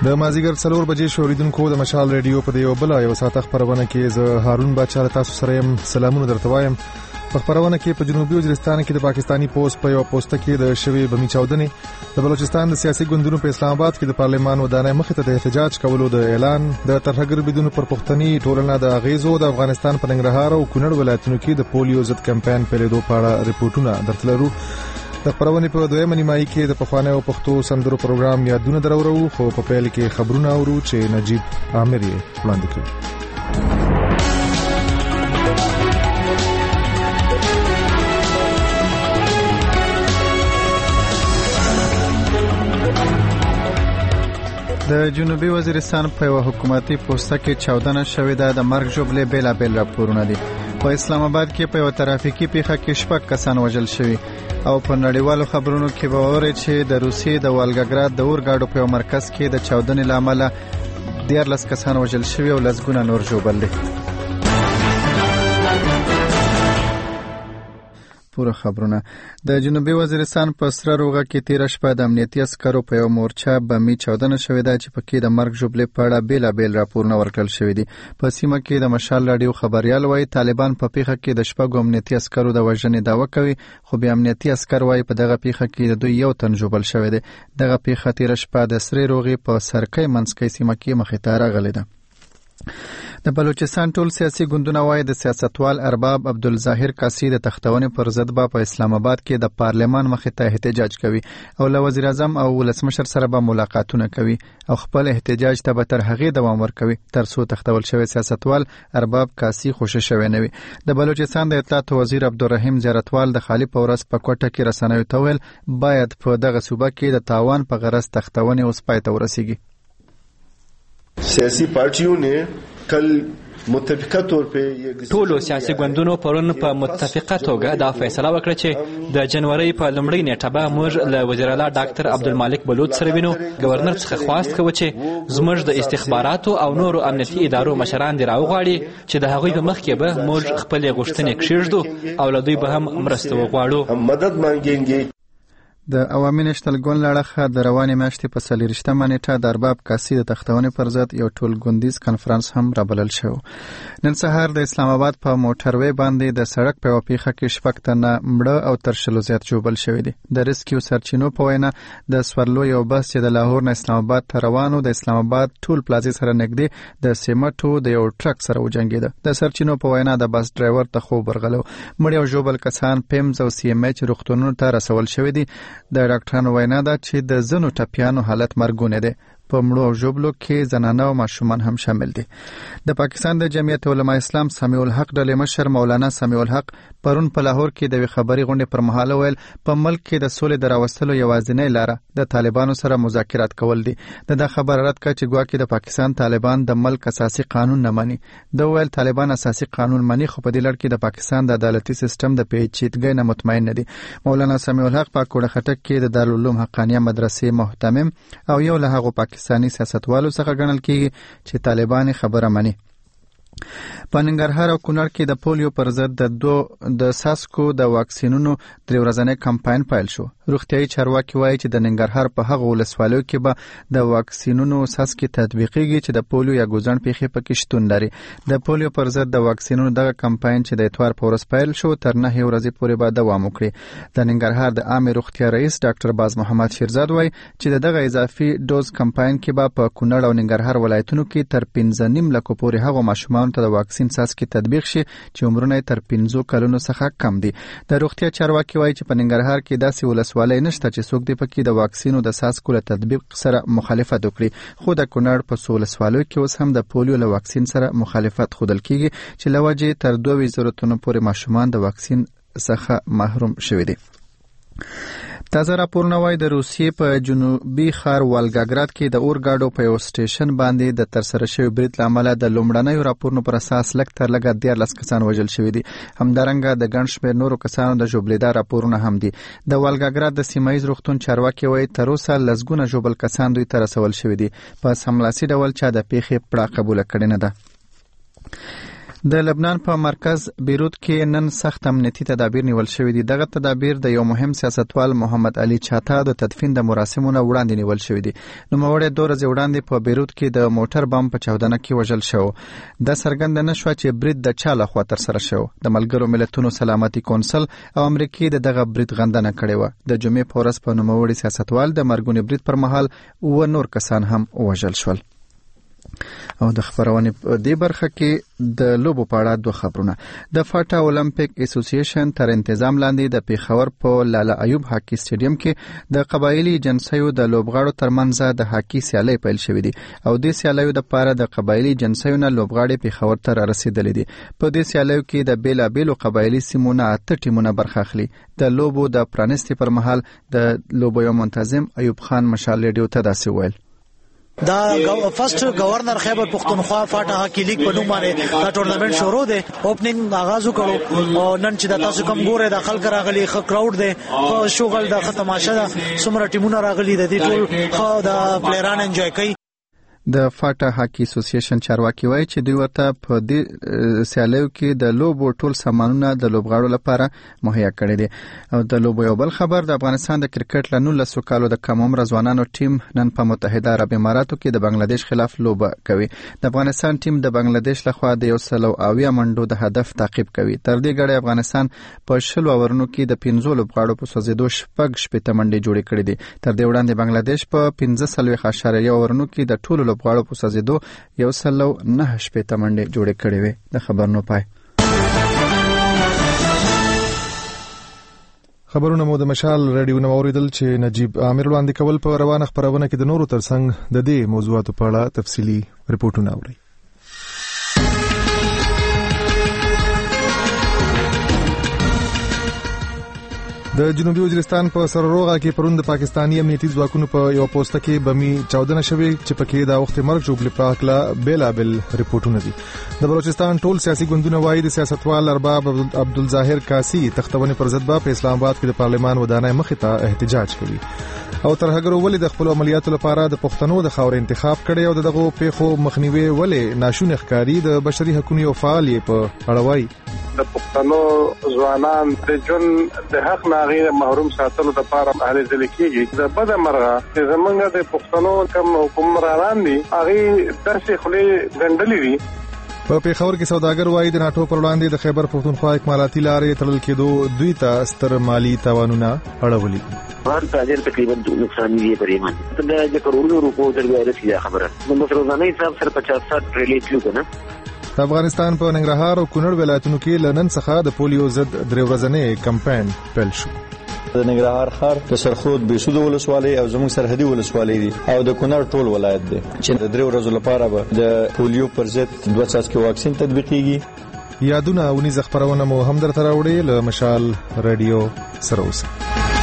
د مازیګر 4 بجې شوریدونکو د مشال ریډیو په یو بل یو ساعت خبرونه کې زه هارون بچا تاسو سره يم. سلامونه درته وایم. په خبرونه کې په جنوبي وزیرستان کې د پاکستانی پوسټ په یو پوسټ کې د شوی بمی چاودنې د بلوچستان د سیاسي ګوندونو په اسلام آباد کې د پارلمان ودانۍ مخې ته د احتجاج کولو د اعلان د ترهګر بدون پر پښتني ټولنه د غیزو د افغانستان په ننګرهار او کونړ ولایتونو کې د پولیو ضد کمپاین پیلېدو په اړه ریپورتونه درتلرو. د خبرونې په دویمه نیمایي کې د پخوانیو پښتو سندرو پروګرام یادونه درورو، خو په پیل کې خبرونه اورو چې نجیب عامر یې وړاندې کړي. د جنوبي وزیرستان په یو حکومتي پوسټه کې چاودنه شوې ده. د مرګ ژوبلې بیلابیل راپورونه دي. په اسلام آباد کې په یو ترافیکي پیښه کې 6 کسان وژل شوي او په نړیوالو خبرونو کې به ووري چې د روسیې د والګاګراد د اورګاډو په یو مرکز کې د چاودنې لامل 14 کسان وژل شوي او لسګونه نور ژوبل دي. پوره خبرونه. د جنوبي وزیرستان په سره روغه کې 13 شپه د امنیتي عسکرو په یو مورچه بمي چاودنه شوې ده چې پکې د مرګ ژوبلې په اړه بیلابیل راپورونه ورکړل شوي دي. په سیمه کې د مشال راډیو خبريال وایي طالبان په پیښه کې د شپږو امنیتي عسکرو د وژنې دعوه کوي، خو بیا امنیتي عسکر وایي په دغه پیښه کې د دوی یو تن ژوبل شوی دی. دغه پیښه 13 شپه د سره روغې په سرکۍ منځکۍ سیمه کې مخې ته راغلې ده. د بلوچستان ټول سیاسي ګوندونه وایي د سیاستوال ارباب عبدالظاهر قاسی د تختونې پر ضد په اسلام آباد کې د پارلمان مخې ته احتجاج کوي او له وزیر اعظم او ولسمشر سره به ملاقاتونه کوي او خپل احتجاج ته به تر هغې دوام ورکوي تر څو تختول شوی سیاستوال ارباب قاسی خوشی شوی نه وي. د بلوچستان د اطلاعات وزیر عبدالرحیم زیارتوال د خالی په ورځ په کوټه کې رسنیو ته ویل باید په دغه صوبه کې د تاوان په غرض تختونې اوس پای ته ورسیږي. سیاسي پارټیو نه کل متفقه طور په ټولو سیاسي ګوندونو پرون په متفقه توګه دا فیصله وکړه چې د جنوري په لومړۍ نیټه به موږ له وزیر اعلی ډاکټر عبدالمالک بلوچ سره وینو. گورنر څخه خواست کوي چې زموږ د استخباراتو او نورو امنیتي ادارو مشران دی راوغواړي چې د هغوی په مخ کې به موږ خپل غوښتنې کښېږدو او له دوی به هم مرسته وغواړو. مدد مانګینګي. د عوامي نشتل ګوند لړخه د روانې میاشتې په 24مه نیټه د ارباب قاسی د تختونې پر ضد یو ټول ګوندیز کنفرانس هم رابلل شو. نن سهار د اسلام آباد په موټروي باندې د سړک په پیښه کې 6 تنه مړه او تر 40 زیات ژوبل شوي دي. د ریسکیو سرچینو په وینا د سورلو یو بس چې د لاهور نه اسلام آباد ته روانو د اسلام آباد ټول پلازې سره نږدې د سیمټو د یو ټرک سره وجنګیده. د سرچینو په وینا د بس ډرایور ته خوب ورغلو. مړ او ژوبل کسان پیمز او سی ام ایچ روغتونونو ته رسول شوي دي. د ډاکټرانو وینا ده چې د زنو ټپیانو حالت مرګونه دي. په مړو او ژوبلو کې زنانه او ماشومان هم شامل دي. د پاکستان د جمعیت علماء اسلام سمیع الحق ډلې مشر مولانا سمیع الحق پرون په لاهور کې د خبري غونډې پر مهال ویل په ملک کې د سولې د راوستلو یوازینۍ لاره د طالبانو سره مذاکرات کول دي. د خبر رد کړ چې ګواکې د پاکستان طالبان د ملک اساسي قانون نه مانی. د ویل طالبان اساسي قانون مانی خو په دې لړ کې د پاکستان د عدالتي سیستم د پیچیدګۍ نه مطمئن نه دي. مولانا سمیع الحق په کوټه خټک کې د دارالعلوم حقانیه مدرسې محتمم او یو له هغو پاکستاني سیاستوالو څخه ګڼل کیږي چې طالبان خبره مانی. په ننګرهار او کونړ کې د پولیو پر ضد د ساسکو د واکسینونو 3 ورځنی کمپاین پیل شو. روغتیايي چارواکي وایي چې د ننګرهار په هغه ولسوالیو کې به د واکسینونو ساسکي تطبیقیږي چې د پولیو یا ګوزن پیښې پکې شتون لري. د پولیو پر ضد د واکسینونو دغه کمپاین چې د اتوار په ورځ پیل شو تر 9 ورځې پورې به دوام وکړي. د ننګرهار د عامه روغتیا رئیس ډاکټر باز محمد شیرزاد وایي چې دغه اضافي ډوز کمپاین کې به په کونړ او ننګرهار ولایتونو کې تر 15.5 لک پورې هغه ماشومان ته د واکسین ساسکي تطبیق شي چې عمرونه تر 15 کلونو څخه کم دي. د روغتیا چارواکي وایي چې په ننګرهار کې داسې ولسوالۍ نشته چې څوک دی پکې د واکسینو د ساسکو له تطبیق سره مخالفت وکړي. خو د کونړ په ولسوالۍ کې اوس هم د پولیو له واکسین سره مخالفت ښودل کیږي چې لوجه تر 2000 تنو پورې ماشومان د واکسین څخه محروم شوي دي. تازه راپورونه وایي د روسیې په جنوبي ښار والګاګراد کې د اورګاډو په یو سټیشن باندې د ترسره شوي برید له امله د لومړنیو راپورونو پر اساس لږ تر لږه 14 کسان وژل شوي دي. همدارنګه د ګڼ شمېر نورو کسانو د ژوبلېدا راپورونه هم دي. د والګاګراد د سیمه ییز روغتون چارواکي وایي تر اوسه لسګونه ژوبل کسان دوی ته رسول شوي دي. په سملاسي ډول چا د پیښې پړه قبوله کړې نه ده. د لبنان په مرکز بیروت کې نن سخت امنیتي تدابیر نیول شوې دي. دغه تدابیر د یو مهم سیاستوال محمد علي چاتا د تدفین د مراسمونو وړاندې نیول شوې دي. نوموړی 2 ورځې وړاندې په بیروت کې د موټر بم په چاودنه کې وژل شو. د څرګنده نشو چې برید د چا لخوا ترسره شو. د ملګرو ملتونو سلامتي کونسل او امریکای دغه برید غندنه کړې و. د جمعې په ورځ په نوموړي سیاستوال د مرګونی برید پر مهال و نور کسان هم وژل شول. او د خبرونې د برخه کې د لوبو په اړه 2 خبرونه. د فاټا اولمپیک اسوسییشن تر تنظیم لاندې د پیښور په لاله ایوب هاکی سټیډیم کې د قبایلی جنسیو د لوبغاړو ترمنځ د هاکی سیالي پیل شوې دي او د سیالیو د پاره د قبایلی جنسیو نه لوبغاړي پیښور ته رسیدلې دي. په دې سیالیو کې د بیلابیلو قبایلی سیمونو 8 ټیمونه برخه اخلي. د لوبو د پرانستي پر مهال د لوبو یو منتظم ایوب خان مشال ریډیو ته داسې ویل: دا فرست گورنر خیبر پختونخوا فاټا هاکی لیگ په نوم باندې دا ټورنمنت شروع دی. اوپننګ آغاز وکړو او نن چې د تاسو کوم ګوره د خلک راغلي خ کراود دی خو شغل د ختماشه ده څومره ټیمونه راغلي د دې ټول خو د پلیران انجوای کوي. د فاټا هاکی اسوسییشن چارواکي وایي چې دوی ورته په دې سیالیو کې د لوبو ټول سامانونه د لوبغاړو لپاره مهیا کړي دي. او د لوبو یو بل خبر: د افغانستان د کرکټ له 19 کالو د کم عمر ځوانانو ټیم نن په متحده عرب اماراتو کې د بنگلاديش خلاف لوبه کوي. د افغانستان ټیم د بنگلاديش لخوا د 180 منډو د هدف تعقیب کوي. تر دې غړي افغانستان په 20 اورونو کې د 15 لوبغاړو په سوځیدو شپږ شپږ منډې جوړې کړې دي. تر دې وړاندې بنگلاديش په 15.1 اورونو کې د ټولو لوبغاړو په سازیدو 109 منډې جوړې کړې وې. د خبرونو پای. خبرونه مو د مشال رادیو نو اوریدل چې نجیب عامر وړاندې کول. په روانه خبرونه کې د نورو ترڅنګ د دې موضوعاتو په اړه تفصیلی ریپورتونه اوري. د جنوبي وزیرستان په سرروغه کې پروند پاکستانی امنیتي ځواکونو په یو پوسټ کې بمي چاودنه شوې چې پکې د وخت مرګ جوړ پراکلا بیلابل ریپورتونه دي. د بلوچستان ټول سیاسي ګوندونه وایي د سیاستوال ارباب عبدالظاهر کاسی تختونې پر ضد په اسلام آباد کې د پارلمان ودانۍ مخې ته احتجاج کوي. او ترهګرو ولې د خپل عملیاتو لپاره د پښتنو د خاور انتخاب کړي او دغه پیښو مخنیوي ولې ناشونی ښکاری. د بشري حقوقو یو فعال په اړوي د پښتنو ځوانان د جون د حق ناغیر محروم ساتلو لپاره اهل ځل کېږي. د بده مرغه چې زمونږ د پښتنو کوم حکومران دي هغه درسي خلی ګندلې دي. په پیښور کې سوداګر وایي د ناټو پر وړاندې د خیبر پختونخوا اکمالاتي لارې تړل کېدو دوی ته ستر مالی تاوانونه اړولي. هر تاجر تقریبا نقصان یې پرېمان د کروڑونو روپو تر ورسې خبره د مصروفانه حساب سره 50-60 ټریلیون کیو کنه. د افغانستان په ننګرهار او کونړ ولایتونو کې لنن څخه د پولیو ضد درې ورځنی کمپاین پیل شو. د ننګرهار ښار د سرخود بېسود ولسوالۍ او زموږ سرحدي ولسوالۍ دي او د کونړ ټول ولایت دی چې د 3 ورځې لپاره به د پولیو پر ضد 2 څاڅکي واکسین تطبیقېږي. یادونه او نيز خبرونه مو هم درته راوړي له مشال رادیو سره اوسه.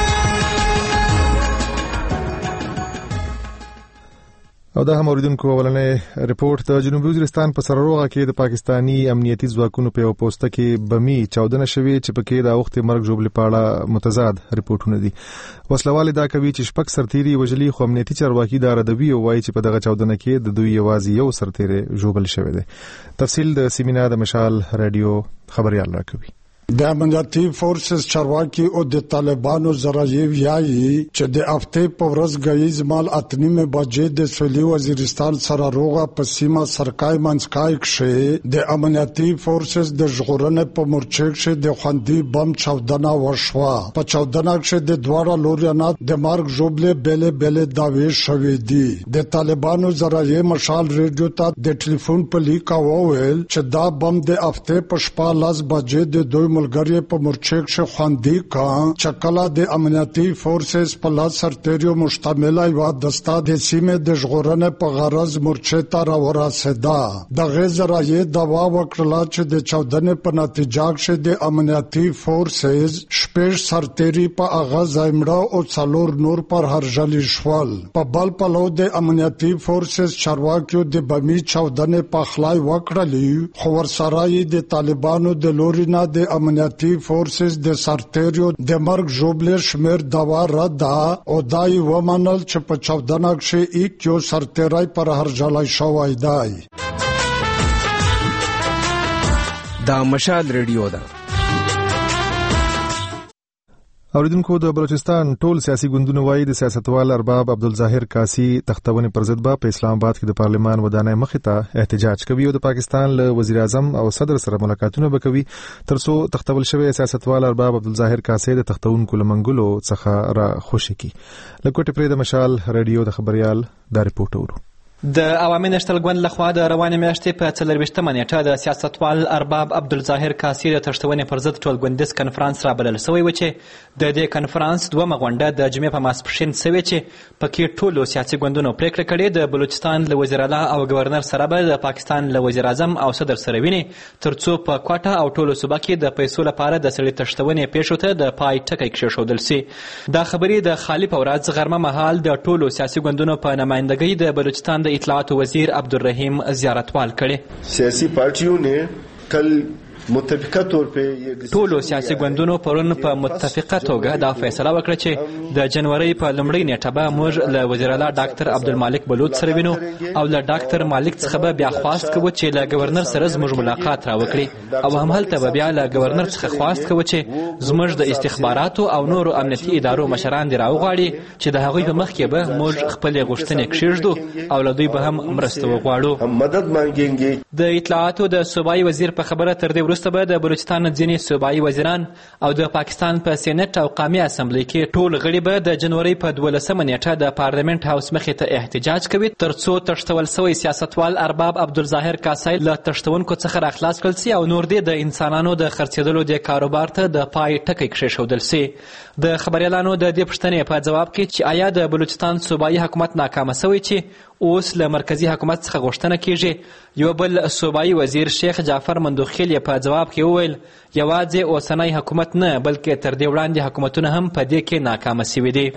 او دا هم اوریدونکو ولنې ریپورت د جنوبي وزیرستان په سرروغه کې د پاکستانی امنیتي ځواکونو په یو پوسټ کې بمي چاودنه شوې چې پکې د وخت مرګ جوړ لپاره متضاد ریپورتونه دي. وسلوال دا کوي چې شپږ سرتيري وجلي خو امنیتي چارواکي دا ردوي او وایي چې په دغه چاودنه کې د دوی یوازې یو سرتيري جوړل شوی دی. تفصیل د سیمینار د مشال رادیو خبريال راکوي. د امنیتي فورسز چارواکي او د طالبانو ذرایع وایي چې د هفته په ورځ غیز مال 8:30 بجې د سویلي وزیرستان سره روغه په سیمه سرکای منځکای کې د امنیتي فورسز د ژغورنې په مورچه کې د خوندي بم چاودنه وشوه. په چاودنه کې د دواره لوريانو د مارګ جوبله بل داوی شوې دي. د طالبانو ذرایع مشال ریډیو ته د ټلیفون په لیکا وویل چې دا بم د هفته په شپه لاس بجې د دوی ملګری په مورچه کې خواندي کا چکلا د امنیتي فورسز په لاس سرتیرو مشتمله یو دسته د سیمه د ژغورنې په غرض مورچه ته راورسېده. د غزرایې دوا وکړه چې د چاودنې په نتیجه کې د امنیتي فورسز شپږ سرتیري په اغاز ایمړه او څلور نور پر هرجلی شول. په بل پلو د امنیتي فورسز چارواکیو د بمی چاودنې په خلای وکړلې خو ورسره د طالبانو د لورینه د امنیتي فورسز د سرتیرو د مرګ جوبله شمیر دوا ردا او دای ومنل چې په چاودنه کې یو سرتیرای پر هرجلای شوی دی. دا مشال ریډیو ده. اوریدونکو د بلوچستان ټول سیاسي ګوندونه وایي د سیاستوال ارباب عبدالظاهر کاسي تختونې پر ضد په اسلام آباد کې د پارلمان ودانۍ مخې ته احتجاج کوي او د پاکستان له وزیر اعظم او صدر سره ملاقاتونه وکوي ترڅو تختول شوی سیاستوال ارباب عبدالظاهر کاسي د تختونکو لمنګلو څخه را خوشي کی. لکوټ پرې د مشال ریډیو د خبريال دا ریپورت ورو. د عوامي نشتل ګوند لخوا د روانې میاشتې په 24مه نیټه د سیاستوال ارباب عبدالظاهر کاسي د تښتونې پر ضد ټول ګوندیز کنفرانس رابلل شوی و چې د دې کنفرانس دومره غونډه د جمعې په ماسپښین شوې چې پکې ټولو سیاسي ګوندونو پریکړه کړې د بلوچستان له وزیر اعلی او گورنر سره به د پاکستان له وزیر اعظم او صدر سره ویني ترڅو په کوټه او ټولو صوبه کې د پیسو لپاره د سړي تښتونې پیښو ته د پای ټکی کېښودل شي. دا خبرې د خالي په ورځ غرمه مهال د ټولو سیاسي ګوندونو په نمائندګۍ د بلوچستان د اطلاعات وزیر عبدالرحیم زیارتوال کړي. سیاسي پارټیو نے کل متفقه طور په ټولو سیاسي ګوندونو پرون په متفقه توګه دا فیصله وکړه چې د جنوري په لومړۍ نیټه به موږ له وزیر اعلی ډاکټر عبدالمالک بلوچ سره وینو او له ډاکټر مالک څخه به بیا خواست کوو چې له گورنر سره زموږ ملاقات راوکړي او همهلته به بیا له گورنر څخه خواست کوو چې زموږ د استخباراتو او نورو امنیتي ادارو مشران دې راوغواړي چې د هغوی په مخ کې به موږ خپلې غوښتنې کښېږدو او له دوی به هم مرسته وغواړو. مدد مانګینګي. د اطلاعاتو د صوبایي وزیر په خبره تر دې وروسته به د بلوچستان ځینې صوبایي وزیران او د پاکستان په سینټ او قومي اسمبلی کې ټول غړي به د جنوري په 12مه نیټه د پارلیمنت هاوس مخې ته احتجاج کوي ترڅو تښتول شوی سیاستوال ارباب عبدالظاهر کاسي له تښتونکو څخه راخلاص کړل شي او نور دې د انسانانو د خرڅېدلو د کاروبار ته د پای ټکی کېښودل شي. د خبريالانو د دې پوښتنې په جواب کې چې آیا د بلوچستان صوبایي حکومت ناکامه شوی چې اوس له مرکزی حکومت څخه غوښتنه کیږي، یو بل صوبایي وزیر شیخ جعفر مندوخیل په جواب کې وویل یوازې اوسنی حکومت نه بلکې تر دې وړاندې حکومتونه هم په دې کې ناکامه شوي دي.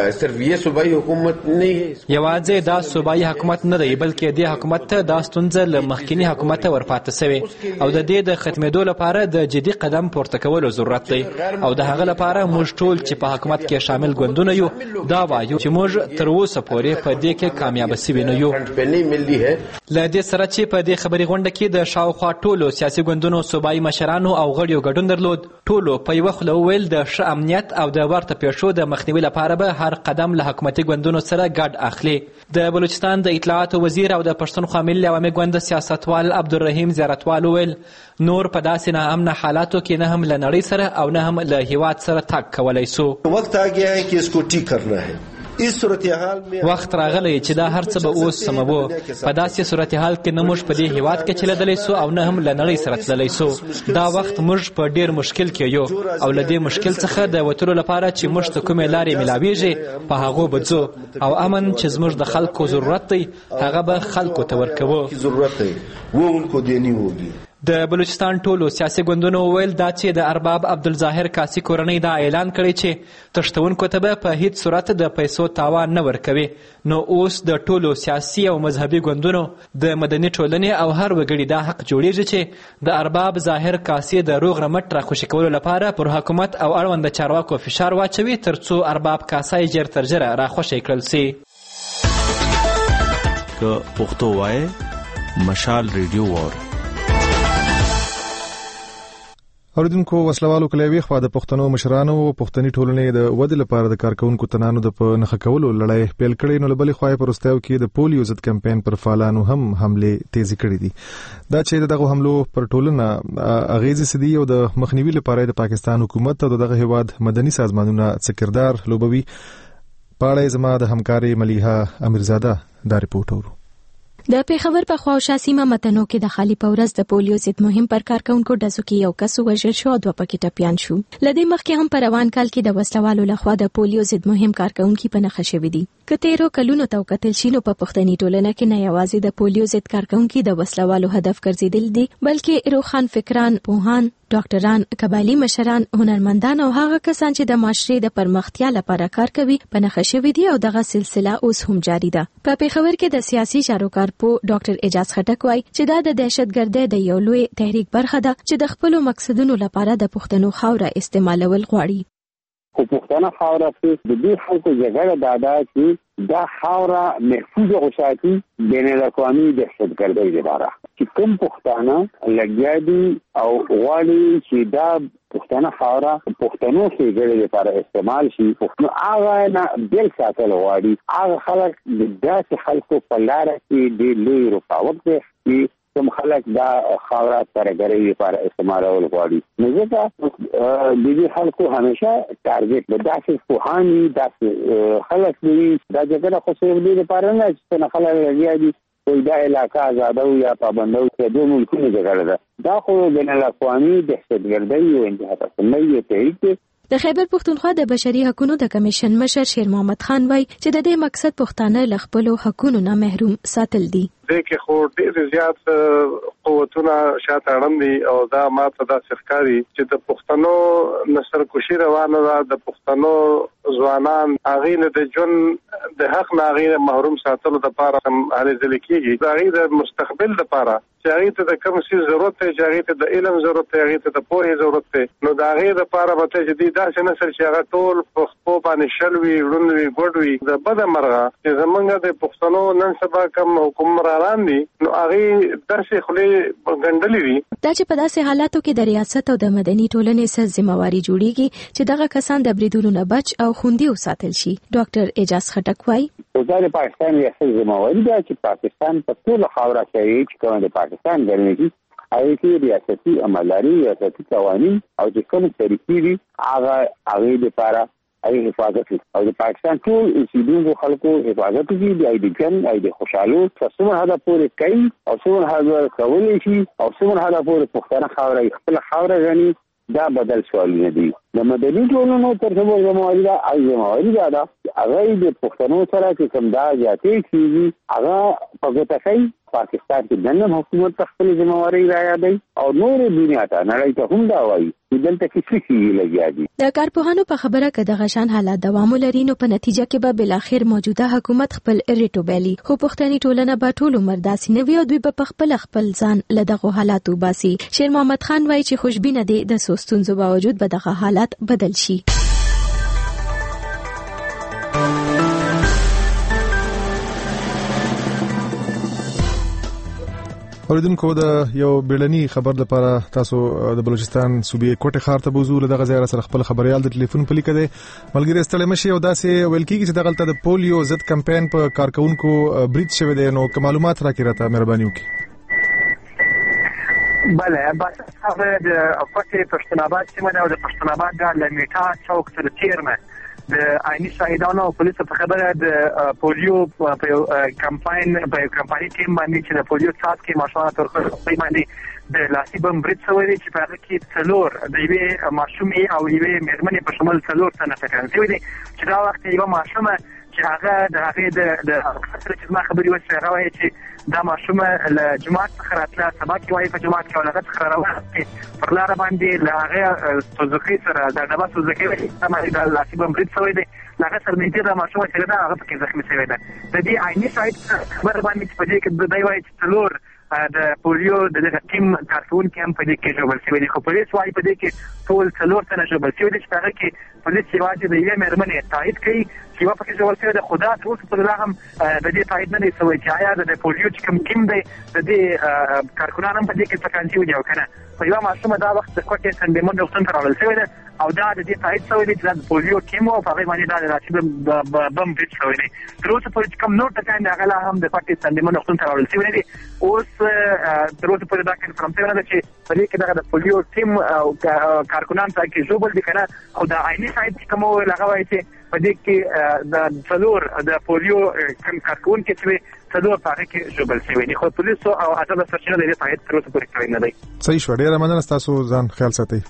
یوازې دا صوبایي حکومت نه دی بلکې دې حکومت ته دا ستونزه له مخکینی حکومته ورپاتې شوې او د دې د ختمېدو لپاره د جدي قدم پورته کولو ضرورت دی او د هغه لپاره موږ ټول چې په حکومت کې شامل ګوندونه یو دا وایو چې موږ تر اوسه پورې په دې کې کامیاب شوي نه یو. له دې سره چې په دې خبري غونډه کې د شاوخوا ټولو سیاسي ګوندونو صوبایي مشرانو او غړیو ګډون درلود، ټولو په یوه خوله وویل د ښه امنیت او د ورته پیښو د مخنیوي لپاره به هر قدم له حکومتي ګوندونو سره ګډ اخلي. د بلوچستان د اطلاعاتو وزیر او د پښتونخوا ملي عوامي ګوند سیاستوال عبدالرحیم زیارتوال وویل نور په داسې ناامنه حالاتو کې نه هم له نړۍ سره او نه هم له هیواد سره تګ کولی سو. وخت آ گیا ہے کہ اس کو ٹھیک کرنا ہے. وخت راغلی چې دا هر څه به اوس سموو. په داسې صورتحال کې نه موږ په دې هیواد کې چلیدلی سو او نه هم له نړۍ سره تللی سو. دا وخت موږ په ډیر مشکل کې یو او له دې مشکل څخه د وتلو لپاره چې موږ ته کومې لارې میلاویږي په هغو به ځو او امن چې زموږ د خلکو ضرورت دی هغه به خلکو ته ورکوو. د بلوچستان ټولو سیاسي ګوندونو وویل دا چې د ارباب عبدالظاهر کاسي کورنۍ دا اعلان کړی چې تښتونکو ته به په هیڅ صورت د پیسو تاوان نه ورکوي. نو اوس د ټولو سیاسي او مذهبي ګوندونو د مدني ټولنې او هر وګړي دا حق جوړیږي چې د ارباب ظاهر کاسي د روغ رمټ راخوشي کولو لپاره پر حکومت او اړوند چارواکو فشار واچوي ترڅو ارباب کاسي ژر تر ژره راخوشي کړل شي. که پښتو وایي مشال ریډیو وور اوریدونکو وسلوالو کلیوي خوا د پښتنو مشرانو پښتني ټولنې د ودې لپاره د کارکونکو تنانو د په نخښه کولو لړۍ پیل کړې نو لبلې خوا په روستاو کې د پولیو ضد کمپاین پر فعالانو هم حمله تیزی کړې دي. دا چې دغه حملو پر ټولنه اغیزې سدي او د مخنیوي لپاره د پاکستان حکومت او دغه هواد مدني سازمانونو څه کردار لوبوي. پاړې زما د همکاري ملیحه امیرزاده دا ریپورت ورو. د پیښور په خواوشا سیمه متنو کې د خالی پورز د پولیو ضد مهم پر کارکونکو ډزو کې یو کس وژل شو او دوه پکې ټپيان شو. لدې مخکې هم په روان کال کې د وسلوالو لخوا د پولیو ضد مهم کارکونکو په نخښه شوې دي. کتهرو کلونو تو قتل شینو په پښتني ټولنه کې نه یوازې د پولیو ضد کارکونکو د وسلوالو هدف ګرځیدل دي بلکې روخان فکران، پوهان، ډاکټران، قبایلی مشران، هنرمندان او هغه کسان چې د معاشري د پرمختیا لپاره کار کوي په نخښه شوې دي او دغه سلسله اوس هم جاری ده. په پیښور کې د سیاسي چارو کارپو ډاکټر اعجاز خټک وایي چې دا د دهشتګردۍ د یو لوی تحریک برخه ده چې د خپل مقصدونو لپاره د پښتنو خاوره استعمالول غواړي. خو پښتنه خاوره کې د دې خلکو جګړه دادا چې دا خاوره محفوظ وساتي بین الاقوامي دهشتګردۍ لپاره چې کوم پښتانه لګیا دي او غواړي چې دا پښتنه خاوره پښتنو کې ګړې لپاره استعمال شي نو هغه نه بل ساتل غواړي هغه خلک د داسې خلکو په لار کې د لوی رکاوټ دی چې کوم خلک دا خاوره ترګرې لپاره استعمالول غواړي نو ځکه د دې خلکو همیشه ټارګټ د داسې پوهانی داسې خلک دي دا جګړه خو څه دې لپاره نه چې خلک لګیا دي کوئی دا علاقہ آزادو یا پابندو کې دوه ملکونو جګړه ده دا خو بین الاقوامي دهشتګردۍ او انتها پسندۍ ته د خیبر پښتونخوا د بشري حقوقو د کمیشن مشر شیر محمد خان وایي چې د دې مقصد پښتانه له خپل حقوقو نه محروم ساتل دي دغه خو ډېر زیات قوتونه شاته اړم دي او دا ماته دا سرکاري چې د پښتنو نسل کوشي روانه ده د پښتنو ځوانان اغه نه د جون د حق ناغه محروم ساتلو د لپاره هم علي ځلکیږي دا غي د مستقبل لپاره چې هغه ته د کوم څه ضرورت دی چې هغه ته د علم ضرورت دی هغه ته د پوهې ضرورت دی نو دا غي لپاره به چې دا څنګه سر چې هغه ټول په خپل باندې شلوي ورونوي ګډوي د بده مرغه چې زمونږ د پښتنو نن سبا کوم حکومت رالاندي نو هغه درسي خلی غندلې دي دا چې په داسې حالاتو کې د ریاست او د مدني ټولنې سره ځمواري جوړیږي چې دغه کسان د بریدونو نه بچ او خوندي وساتل شي ډاکټر اعجاز خټک وایي د پاکستان ریاست ځمواري دا چې پاکستان په ټول خاوره کې چې کوم د پاکستان ګرځي هغه کې ریاستي عملداري ریاستي قوانين او چې کوم طریقې دي هغه لپاره هغه حفاظت او د پاکستان ټول اوسیدونکو خلکو حفاظت کوي د ایډیکن ای د خوشحالو څومره هدا پورې کوي او څومره هدا کولای شي او څومره هدا پورې پښتنه خاوره خپل خاوره غني دا بدل سوالونه دي د مدني ټولنو تر څو زموږ دا ایمواري دا هغه د پښتنو سره چې کوم دا جاتي کیږي هغه په ګټه پاکستان کې دنه حکومت خپل ځمواري رایا دی او نور دنیا ته نړۍ ته هم دا وایي چې دلته کې څه لګیا دي د کارپوهانو په خبره کې د غشان حالات دوام لري نو په نتیجه کې به بل اخر موجوده حکومت خپل ریټوبالي خو پښتني ټولنه به ټول عمر داسې نه وي او دوی په خپل ځان له دغه حالاتو باسي شیر محمد خان وایي چې خوشبینه دي د سوستونزو باوجود به دغه حالات بدل شي اوریدونکو د یو بیړني خبر لپاره تاسو د بلوچستان صوبې کوټه ښار ته بوزو له دغه ځای سره خپل خبريال د ټلیفون په لیکه دی ملګری ستړی مشي او داسې ویل کیږي چې دغلته د پولیو ضد کمپاین په کارکونکو برید شوی دی نو معلومات راکړئ راته مهرباني وکړئ بله بس هغه د کوټه پښتون آباد سیمه او د پښتون آباد د لمیټا چوک سره تیرمه د عیني شاهدانو او پولیسو په خبره د پولیو په کمپاین ټیم باندې چې د پولیو سات کې ماشومان تر خپل باندې د لاسي بم برید شوی دی چې په هغه کې څلور د یوې ماشومې او یوې مېرمنې په شمول څلور تنه ټپیان شوي دي چې دا وخت یوه ماشومه چې هغه د هغې د سره چې زما خبرې وشوې هغه وایي چې دا ماشومه له جومات څخه راتله سبا کې وایي په جومات کې او له هغه څخه راوړه پر لاره باندې له هغې سوزوکۍ سره د ډبه سوزوکۍ باندې د لاسي بم برید شوی دی له هغه سره نږدې دا ماشومه چې ده هغه پکې زخمي شوې ده د دې عیني شاهد خبر باندې چې په دې کې دی وایي چې څلور د پولیو د دغه ټیم کارکونکي هم په دې کې ژوبل شوي دي خو پولیس وایي په دې کې ټول څلور تنه ژوبل شوي دي چې په هغه کې پولیس یوازې د یوې مېرمنې تایید کوي چې یوه پکې ژوبل شوې ده خو دا تر اوسه پورې لا هم د دې تایید نه دی شوی چې آیا د پولیو چې کوم ټیم دی د دې کارکونان هم په دې کې ټکان شوي دي او که نه په یوه ماشومه دا وخت د کوټې سنډیمون روغتون ته راوړل شوې ده او دا د دې تایید شوی دی چې دا د پولیو ټیم و او په هغې باندې دا د لاسي بم برید شوی دی تر اوسه پورې چې کوم نور ټکان دی هغه لا هم د کوټې سنډیمون روغتون ته راوړل شوی دی اوس تر اوسه پورې دا کنفرم شوی نه ده چې په دې کې دغه د پولیو ټیم او کارکونان ته کې ژوبل دي که نه او د عیني شاهد چې کوم وویل هغه وایي چې په دې کې د څلور د پولیو کارکونکي چې څلور په هغه کې ژوبل شوي دي خو پولیسو او ازاده سرچینو د دې تایید تر اوسه پورې کړی نه دی صحیح شو ډېره مننه ستاسو ځان خیال ساتئ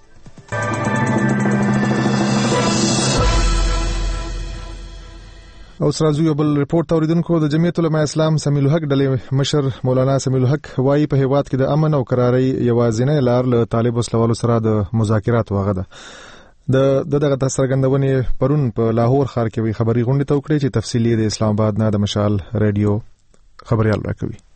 او سرازو یو بل ریپورت اوریدونکو د جمعیت علماء اسلام سمیل الحق ډلې مشر مولانا سمیل الحق وايي په هیواد کې د امن او قرارۍ یوازینۍ لار له طالب وسلوالو سره د مذاکرات وغه ده د دغه څرګندونې پرون په لاهور ښار کې وی خبري غونډه ته وکړي چې تفصیلی د اسلام آباد نه د مشال ریډیو خبريال راکوي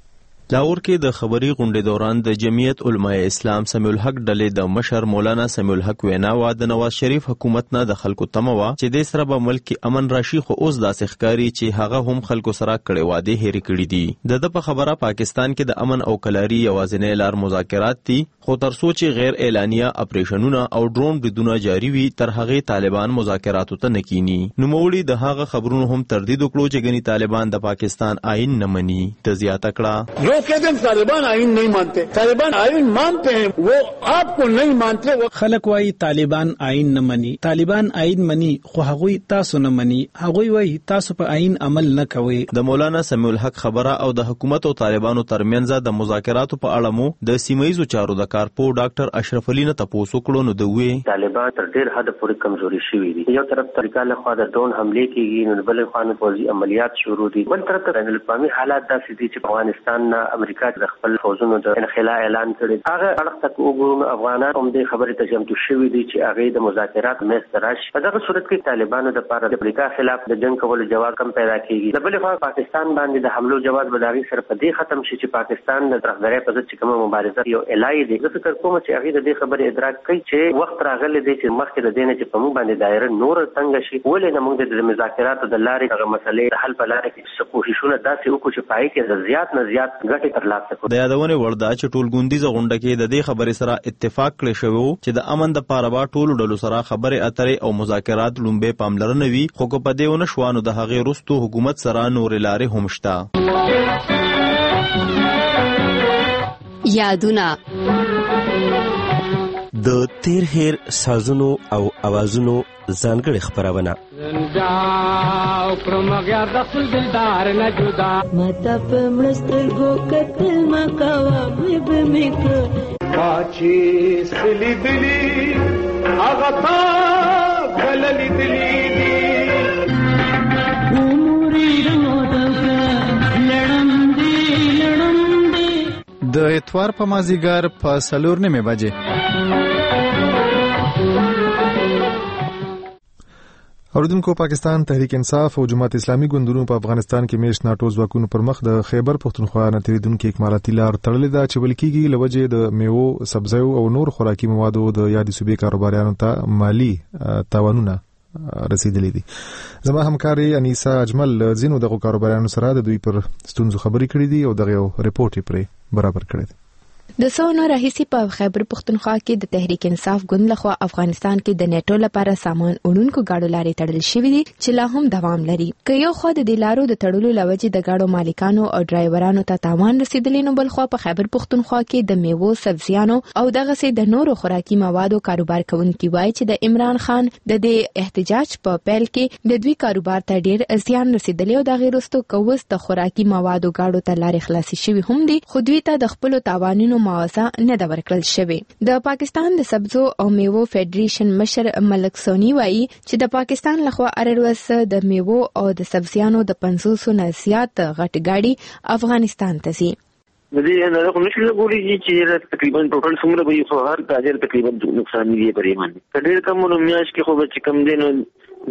لاهور کې د خبري غونډې دوران د جمعیت علماء اسلام سمیع الحق ډلې د مشر مولانا سمیع الحق وینا وا د نواز شریف حکومت نه د خلکو تمه وا چې د سره به ملک کې امن راشي، خو اوس داسې ښکاري چې هغه هم خلکو سره کړي واده هېرې کړي دي. د په خبره پاکستان کې د امن او کلاري یوازینی لار مذاکرات دي، خو تر څو چې غیر اعلانیه اپریشنونه او ډرون بریدونه جاری وي تر هغه طالبان مذاکراتو ته نکینی. نوموړي د هغه خبرونو هم تردید وکړو چې ګني طالبان د پاکستان آئین نه مني. تزیاته کړه جو کہتے ہیں طالبان آئین نہیں مانتے، طالبان آئین مانتے ہیں، وہ آپ کو نہیں مانتے. خلک وايي طالبان آئین نه مني، طالبان آئین مني خو هغوی تاسو نه مني، هغوی وايي تاسو په آئین عمل نه کوئ. د مولانا سمیع الحق خبره او د حکومت او طالبانو ترمنځ د مذاکراتو په اړه مو د سیمایي چارو د کارپو ډاکټر اشرف علي نه تاسو کړو نو د وی طالبان تر ډیر حد پورې کمزوري شوي دي. یو طرف طریقه له خوا د ډرون حمله کیږي، نو بل خوا نه فوزي عملیات شروع دي، بل طرف ته بین الاقوامي حالات داسې دي چې افغانستان نه امریکا د خپل فوزونو د انخلاء اعلان کړی. هغه اړخ تک وګورو افغانان هم د خبرې ته چمتو شوي دي چې هغه د مذاکرات مېز راشي. په دغه صورت کې طالبانو د لپاره د امریکا خلاف د جنگ کولو جواز کم پیدا کیږي. د بل خوا پاکستان باندې د حملو جواز بداغي سره په دې ختم شي چې پاکستان د طرفداري په ضد چې کومه مبارزه یو الای دي. زه فکر کوم چې هغه د دې خبرې ادراک کوي چې وخت راغلی دی چې مخکې د دې نه چې په موږ باندې دایره نور څنګه شي، ولې نه موږ د مذاکراتو د لارې هغه مسلې حل په لارې کې کوششونه داسې وکړو چې پای کې د زیات نه زیات ګټې ترلاسه کړو. د یادونه ورده چې ټولګوندیزه غونډه کې د دې خبرې سره اتفاق کړی شوی چې د امن د پاره با ټولو ډلو سره خبرې اترې او مذاکرات لومبه پاملرنه وي، خو په دې ونه شوانو د هغې وروسته حکومت سره نور لارې هم شته. یادونه د تیر هیر سازونو او اوازونو ځانګړي خبرونه زنده کړم غیر د خپل دلدار نه جدا ماته په مړستر گو کتل ما کاوه مې به مې کړ پاچې سلی دلی هغه تا غللی دلی دی د اتوار په مازیګر په 4:30 بجې اوریدونکو پاکستان تحریک انصاف او جماعت اسلامي ګوندونو په افغانستان کې میش ناټو ځواکونو پر مخ د خیبر پښتونخوا نه تیریدونکو اکمالاتي لار تړلې ده چې بلکې لوجه د میوو، سبزیو او نور خوراکي موادو د یادې صوبې کاروباریانو ته مالی تاوانونه رسیدلې دي. زما همکاري انیسا اجمل زینو دغه کاروباریانو سره د دوی پر ستونزو خبرې کړې دي او دغه ریپورت یې پرې برابر کړی دی. د سونو راهیسي په خیبر پښتونخوا کې د تحریک انصاف ګوند لخوا افغانستان کې د نیټو لپاره سامان وړونکو گاډو لارې تړل شوې دي چې لا هم دوام لري. که یو خو د دې لارو د تړلو لوجې د گاډو مالکانو او ډرایورانو ته تاوان رسیدلی، نو بل خو په خیبر پښتونخوا کې د میوو، سبزیانو او دغه سي د نورو خوراکي موادو کاروبار کوونکي وایي چې د عمران خان د دې احتجاج په پیل کې د دوی کاروبار ته ډیر زیان رسیدلی او د غیرستو کوس د خوراکي موادو گاډو ته لارې خلاصي شوی هم دي، خو دوی ته د خپل تاوانونو معاوضه نه دا ورکړل شوی. د پاکستان د سبزو او میوو فدریشن مشر ملک سونی وایي چې د پاکستان لخوا ارروس د میوو او د سبزیانو د 500 نه زیات غټ ګاډي افغانستان ته ځي. د دې نه کوم نشي لګوري چې تقریبا ټوټل څومره به یو هر تاجر تقریبا نقصان دی پرې باندې ډېر کم نو میاش کې خو به کم دي نو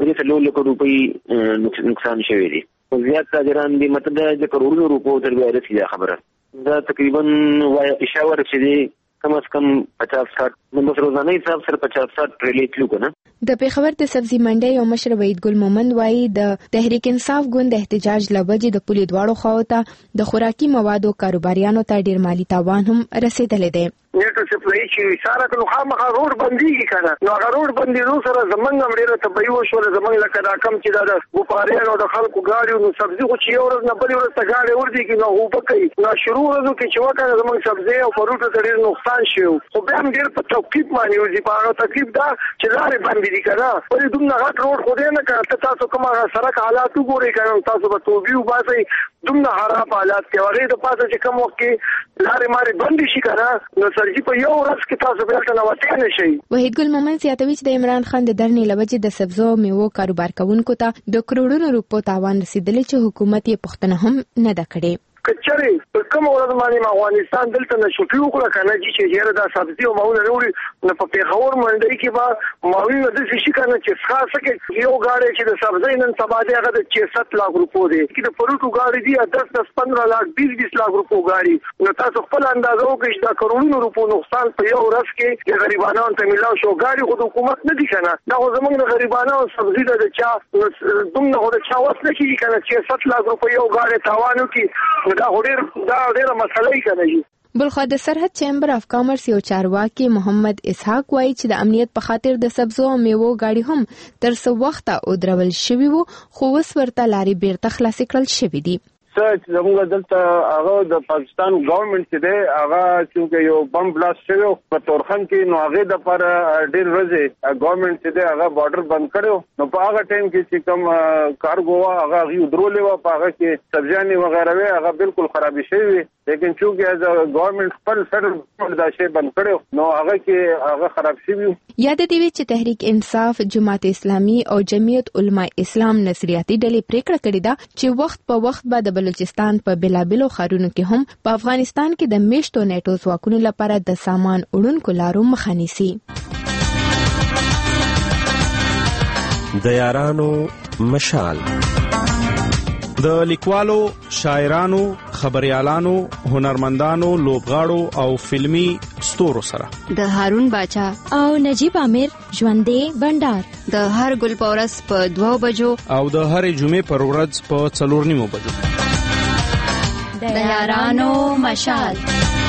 3 لک روپۍ نقصان شوی دی. زیات تاجران دي مطلب د کروڑونو روپو تر به رسیدي خبره دا تقریبا اشاور چې دی کم از کم 50-60 د روزانه حساب سره 50-60 ټریلی تلو کنه. د پیښور د سبزی منډي یو مشر وحید ګل مومند وایي د تحریک انصاف ګوند احتجاج لوجې د پولي دواړو خواته د خوراکي موادو کاروباریانو ته ډیر مالی تاوان هم رسیدلی دی. نیټو سپلای چې اشاره کړو خامخا روډ بنديږي کنه، نو هغه روډ بندیدو سره زمنګ امړه ته به یو شول زمنګ لکه دا کم چې دا د وپاریانو د خلکو گاډیو نو سبزی خو چې یو ورځ نه بل ورځ ته گاډي ورځي کې نو هو پکې نو شروع ورځو کې چې وکړه زمنګ سبزی او فروټ ته ډیر نقصان شو، خو بیا هم ډیر په توقیف باندې وځي په هغه تکلیف دا چې لارې باندې دي کنه، ولې دومره غټ روډ خو دې نه کړه تاسو کومه سړک حالات وګورئ کنه، تاسو به توبې وباسئ دومره خراب حالات کې هغه د پاسه چې کوم وخت کې لارې مارې بند شي کنه نو سرجی په یو ورځ کې تاسو بیا ته نوته نشئ. وحید ګل مومند زیاتوي چې د عمران خان د درنې لوجې د سبزو او میوو کاروبار کوونکو ته د کروڑونو روپو تاوان رسیدلی چې حکومت یې پښتنه هم نه ده کړې. کچره په کوم ورځ باندې افغانستان دلته نشوټي وکړه کنه چې هر دا سبزي او ماونه وروړي په پیښور منډي کې با ماوی د شي کنه چې خاصه کې یو غاړي چې د سبزي نن سبا دی هغه د 600 لک روپو دی چې د پروتو غاړي دی 10-15 لک 20 لک روپو غاړي نو تاسو خپل اندازه وکړئ دا کروڑونو روپو نقصان په یو ورځ کې د غریبانو ته ملاو شو غاړي خو د حکومت نه دي کنه دا زموږ د غریبانو سبزي د چا دومره هو د چا واسه کې کنه 600 لک روپو یو غاړي تاوانو کې دا ډېر مسله کنه. بلخوا د سرحد چیمبر اف کامرس یو چارواکي محمد اسحاق وایي چې د امنیت په خاطر د سبزو او میوو غاړي هم تر څو وخت او درول شوی وو خو وس ورته لاري بیرته خلاص کړل شوی دي. چې زموږ دلته هغه د پاکستان ګورنمنت چې دی هغه چې یو بم بلاست شوی په تورخم کې نو هغه د پر ډیر ورځې ګورنمنت چې دی هغه بارډر بند کړو نو په هغه ټایم کې چې کوم کارګو هغه یو درولې و په هغه کې سبزیانې وغیرہ وی هغه بالکل خراب شوی لیکن چې از ګورنمنت خپل فدرال دا شی بند کړو نو هغه کې هغه خراب شوی. یاد دی چې تحریک انصاف جماعت اسلامي او جمعیت علماء اسلام نظریاتي ډلې پریکړه کړې ده چې وخت په وخت به د بلوچستان په بلابلو ښارونو کې هم په افغانستان کې د میشتو نیټو ځواکونو لپاره د سامان وړونکو لارو مخه نیسي. د یارانو مشال د لیکوالو، شاعرانو، خبريالانو، هنرمندانو، لوبغاړو او فلمی ستورو سره د هارون باچا او نجیب عامر ژوندې بندر د هر ګل پورس په 2 بجو او د هر جمعې پر ورځ په 4 بجو د یارانو مشال.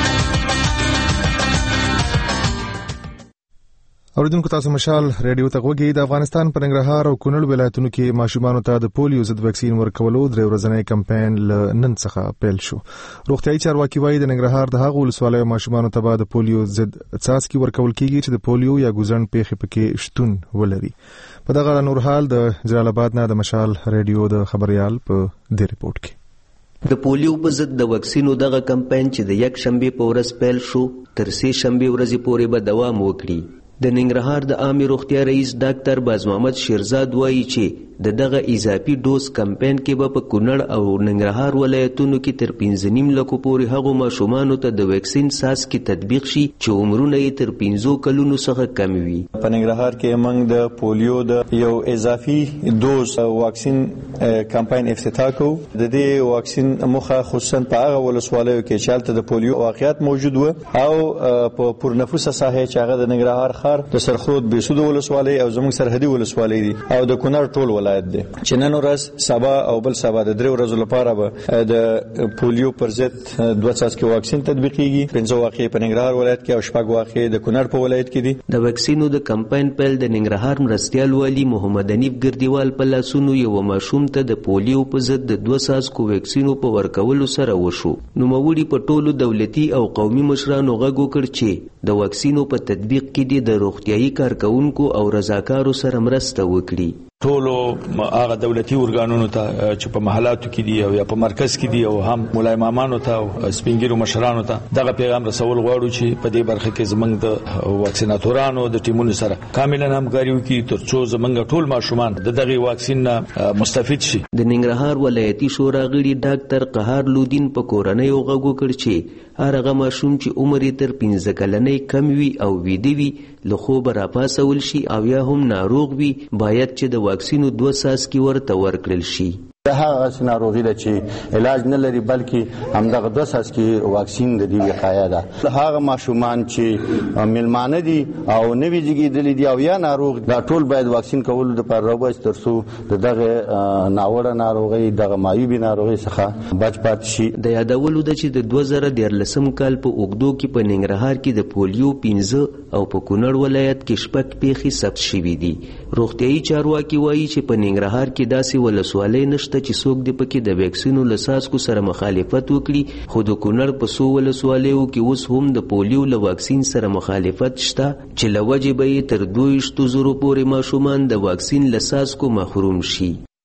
اوریدونکو تاسو مشال ریډیو ته غوږی. د افغانستان په ننګرهار او کونړ ولایتونو کې ماشومانو ته د پولیو ضد ویکسین ورکولو درې ورځنی کمپاین ل نن څخه پیل شو. روغتیايي چارواکي وایي د ننګرهار د هغو ولسوالیو ماشومانو ته د پولیو ضد څاڅکي ورکول کیږي چې د پولیو یا ګوزن پیښې پکې شتون ولري. په دغه نور حال د جلال آباد نه د مشال ریډیو د خبريال په دې ریپورت کې د پولیو په ضد د ویکسینو دغه کمپاین چې د یک شنبه په ورځ پیل شو تر سه شنبه ورځې پورې به دوام وکړي. د ننګرهار د عامه روغتیا رئیس ډاکټر باز محمد شیرزاد وایي چې دغه اضافي ډوز کمپاین کې به په کونړ او ننګرهار ولایتونو کې تر 15 لکو پورې هغو ماشومانو ته د ویکسین څاڅکي تطبیق شي چې عمرونه یې تر 15 کلونو څخه کم وي. په ننګرهار کې موږ د پولیو د یو اضافي ډوز واکسین کمپاین افتتاح کوو. د دې واکسین مخه خصوصا په هغه ولسوالیو کې چې هلته د پولیو واقعیت موجود و او په پرنفوسه ساحه چې هغه د ننګرهار د سرخود بيسود ولسوالۍ او زموږ سرحدي ولسوالۍ دي او د کونړ ټول ولایت دي چې نن ورځ سبا او بل سبا د 3 ورځو لپاره به د پولیو پر ضد 2 څاڅکي واکسین تطبیقيږي. 15 واقع په ننګرهار ولایت کې او 6 واقع د کونړ په ولایت کې دي. د ویکسینو د کمپاین پیل د ننګرهار مرستیال والی محمد انیف ګردیوال په لاسونو یو ماشوم ته د پولیو په ضد د 2 څاڅکو ویکسینو په ورکولو سره وشو. نو موري په ټولو دولتي او قومي مشرانو غږ وکړ چې د ویکسینو په تطبیق کې د روغتيایي کارکونکو او رضاکارو سره مرسته وکړي. ټولو هغه دولتي ارګانونو ته چې په محلاتو کې دي او یا په مرکز کې دي او هم مولای امامانو ته او سپینګیرو مشرانو ته دغه پیغام رسول غواړو چې په دې برخه کې زمنګ د واکسیناتورانو د ټیمونو سره کاملا همکاري وکړي ترڅو زمنګ ټول ماشومان دغه واکسین مستفید شي. د ننګرهار ولایتي شورا غړي ډاکټر قهار لودین په کورنۍ غږ وکړ چې هرغه ماشوم چې عمر یې تر 15 کلنۍ کم وي او ویده وي له خوبه راپاسول شي او یا هم ناروغ وي باید چې د واکسینو 2 څاڅکي ورته ورکړل شي. د هغه ناروغي ده چې علاج نه لري بلکې همدغه 2 څاڅکي واکسین د دې وقایه ده. هغه ماشومان چې ملمانه دي او نوي زیږیدلي دي او یا ناروغ دا ټول باید واکسین کول د پر راوځي ترڅو دغه ناوړه ناروغي دغه مایوبي ناروغي څخه بچ پات شي. د یادولو د چې د 2013 کال په اوګدو کې په ننګرهار کې د پولیو 15 او په کونړ ولایت کې 6 پیښې ثبت شوې دي. روغتيایي چارواکي وایي چې په ننګرهار کې داسې ولسوالۍ نشته چې څوک د پکې د ویکسینو له څاڅکو سره مخالفت وکړي خو د کونړ په څو ولسوالیو کې اوس هم د پولیو له واکسین سره مخالفت شته چې له وجې به یې تر 22,000 پورې ماشومان د واکسین له څاڅکو محروم شي.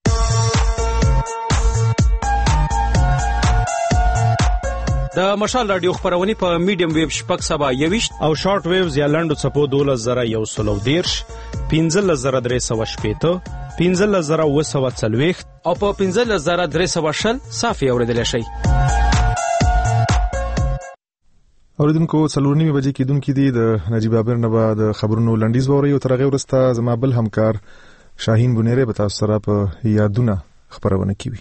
د مشال رادیو خبرونه په میډیم ویب شپږ سبا 21 او شارټ ویوز یا لنډو چپو 12110 15315 15040 او په 15320 صافي اوریدل شي. اوریدونکو 4:30 بجې کېدونکې دي د نجیب عابر نه بعد خبرونو لنډیز ووري او تر هغه وروسته زما بل همکار شاهین بنيره به تاسو سره په یادونه خبرونه کوي.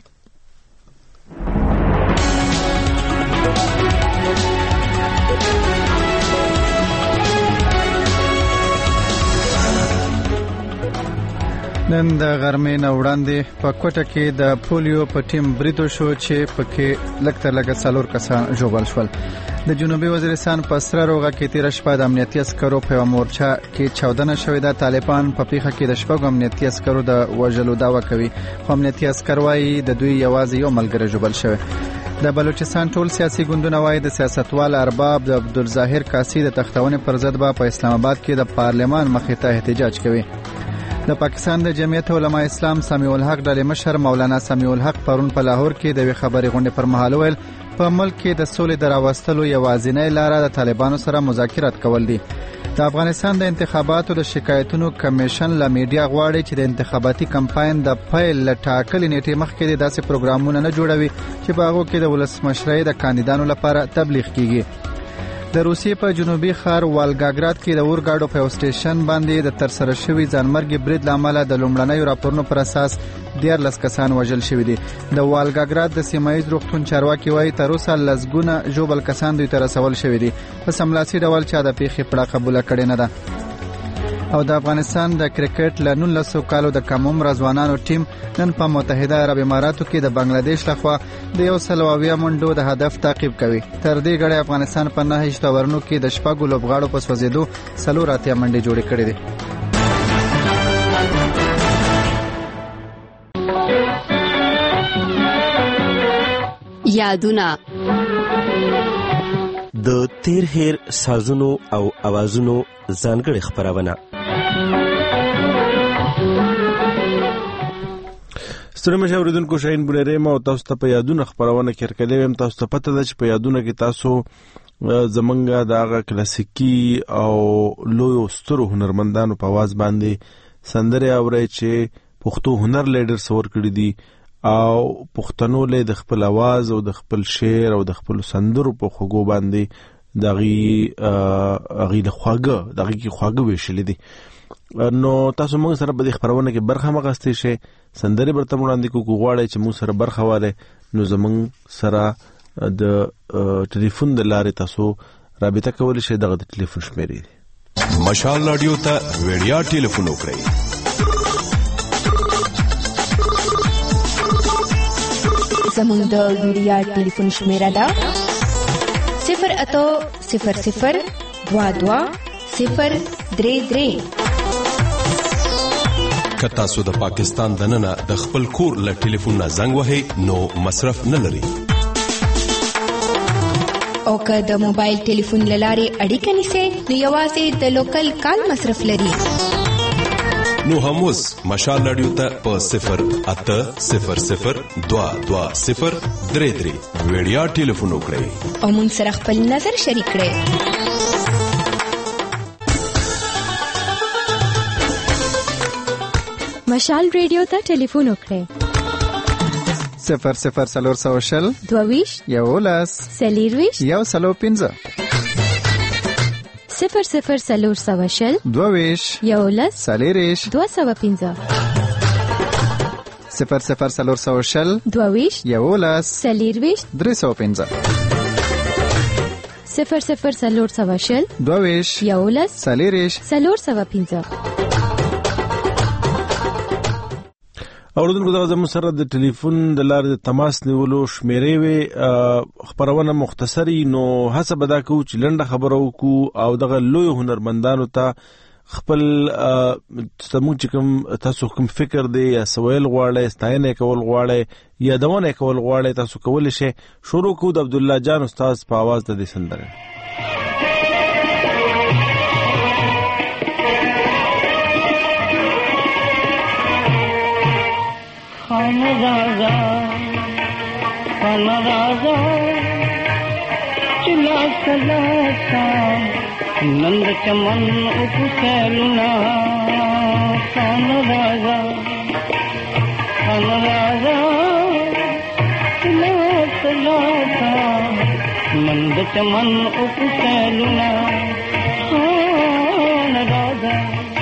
نن د غرمې نه وړاندې په کوټه کې د پولیو په ټیم بریدو شو چې پکې لکتر لګ 4 کسان ژوبل شول. د جنوبي وزیرستان په سره روغه کې تیر شپه د امنیتي عسکرو په مورچا کې 14 شوې د طالبان په پیخه کې د شپږ امنیتي عسکرو د وژلو داوا کوي. خو امنیتي عسکر وايي د دوی یوازې یو ملګری ژوبل شوی. د بلوچستان ټول سیاسي ګوندونه وايي د سیاستوال ارباب د عبدالظاهر قاسی د تختونې پر ضد په اسلام آباد کې د پارلمان مخې ته احتجاج کوي. د پاکستان د جمعیت علماء اسلام سمیع الحق ډلې مشر مولانا سمیع الحق پرون په لاهور کې د خبري غونډې پر مهال ویل په ملک کې د سولې دراوستلو یوازینۍ لاره د طالبانو سره مذاکرات کول دي. د افغانستان د انتخاباتو د شکایتونو کمیشن له میډیا غواړي چې د انتخاباتي کمپاین د پیل له ټاکلې نیټې مخکې د داسې پروګرامونه نه جوړوي چې په هغه کې د ولسمشرۍ د کاندیدانو لپاره تبلیغ کیږي. د روسیې په جنوبي ښار والګاګراد کې د اورګاډو په سټیشن باندې د ترسره شوی ځانمرګي برید لامل د لومړنیو راپورونو پر اساس 14 کسان وژل شوي دي. د والګاګراد د سیمایي روغتون چارواکي وايي تر اوسه لسګونه ژوبل کسان دوی ته رسول شوي دي. په سملاسي ډول چا د پیښې پړه قبول کړې نه ده. او د افغانستان د کرکټ له 19 کالو د کم عمر ځوانانو ټیم نن په متحده عرب اماراتو کې د بنگلاديش لخوا د 100 منډو د هدف تعقیب کوي. تر دې غړي افغانستان په 9 تورنو کې د شپږ لوبغاړو په سوځېدو 4 منډې جوړې کړې دي. یادونه د تیر هیر سازونو او اوازونو ځانګړي خبرونه. ستړي مشه اوریدونکو شاهین بنيره ما تاسو ته په یادونه خبرونه کړکلې ويم. تاسو ته پته ده چې په یادونه کې تاسو زمونږ دغه کلاسیکي او لوی سترو هنرمندانو په आवाज باندې سندره اوري چې پښتو هنر لیډر سور کړی دي او پښتنو له د خپل आवाज او د خپل شعر او د خپل سندرو په خوګو باندې دغه خواږه ویشل دي. نو تاسو موږ سره په دې خبرونه کې برخه مغستې شي سندري برته وړاندې کوو غواړي چې موږ سره برخه واله نو زمونږ سره د ټلیفون د لارې تاسو رابطه کولی شئ. دغه ټلیفون شمیرې مشال رادیو ته ویډیا ټلیفون وکړئ 0 د ویډیا ټلیفون شمیره ده 0800022 که تاسو د پاکستان دننه د خپل کور له ټلیفون نه زنګ وهئ نو مصرف نه لري. او که د موبایل ټلیفون لارې اړیکه نیسئ نو یوازې د لوکل کال مصرف لري. نو هم اوس مشال رادیو ته په 08000222033 ویډیا ټلیفون وکړئ او مونږ سره خپل نظر شریک کړئ. مشال ریډیو ته ټلیفون وکړئ 00420 22 یولس سلیرویش یو سلو 15 00420 22 یولس سلیریش 215 00420 22 یولس سلیرویش 315 00420 22 یولس سلیریش 315. اوردونکو دغه زموږ سره د ټلیفون د لارې د تماس نیولو شمیرې وي خبرونه مختصری نو هڅه به دا کوو چې لنډه خبره وکړو او دغه لوی هنرمندانو ته خپل زموږ چې کوم تاسو کوم فکر دی یا سوال غواړئ ستاینه کول غواړئ یا دونه کول غواړئ تاسو کولی شئ. شروع کوو د عبد الله جان استاد په आवाज د دې سندره. خانه راجا چلا سلاسا نند چمن اپسلنا خانه راجا چلا سلاسا من د چمن او سیلونه راځه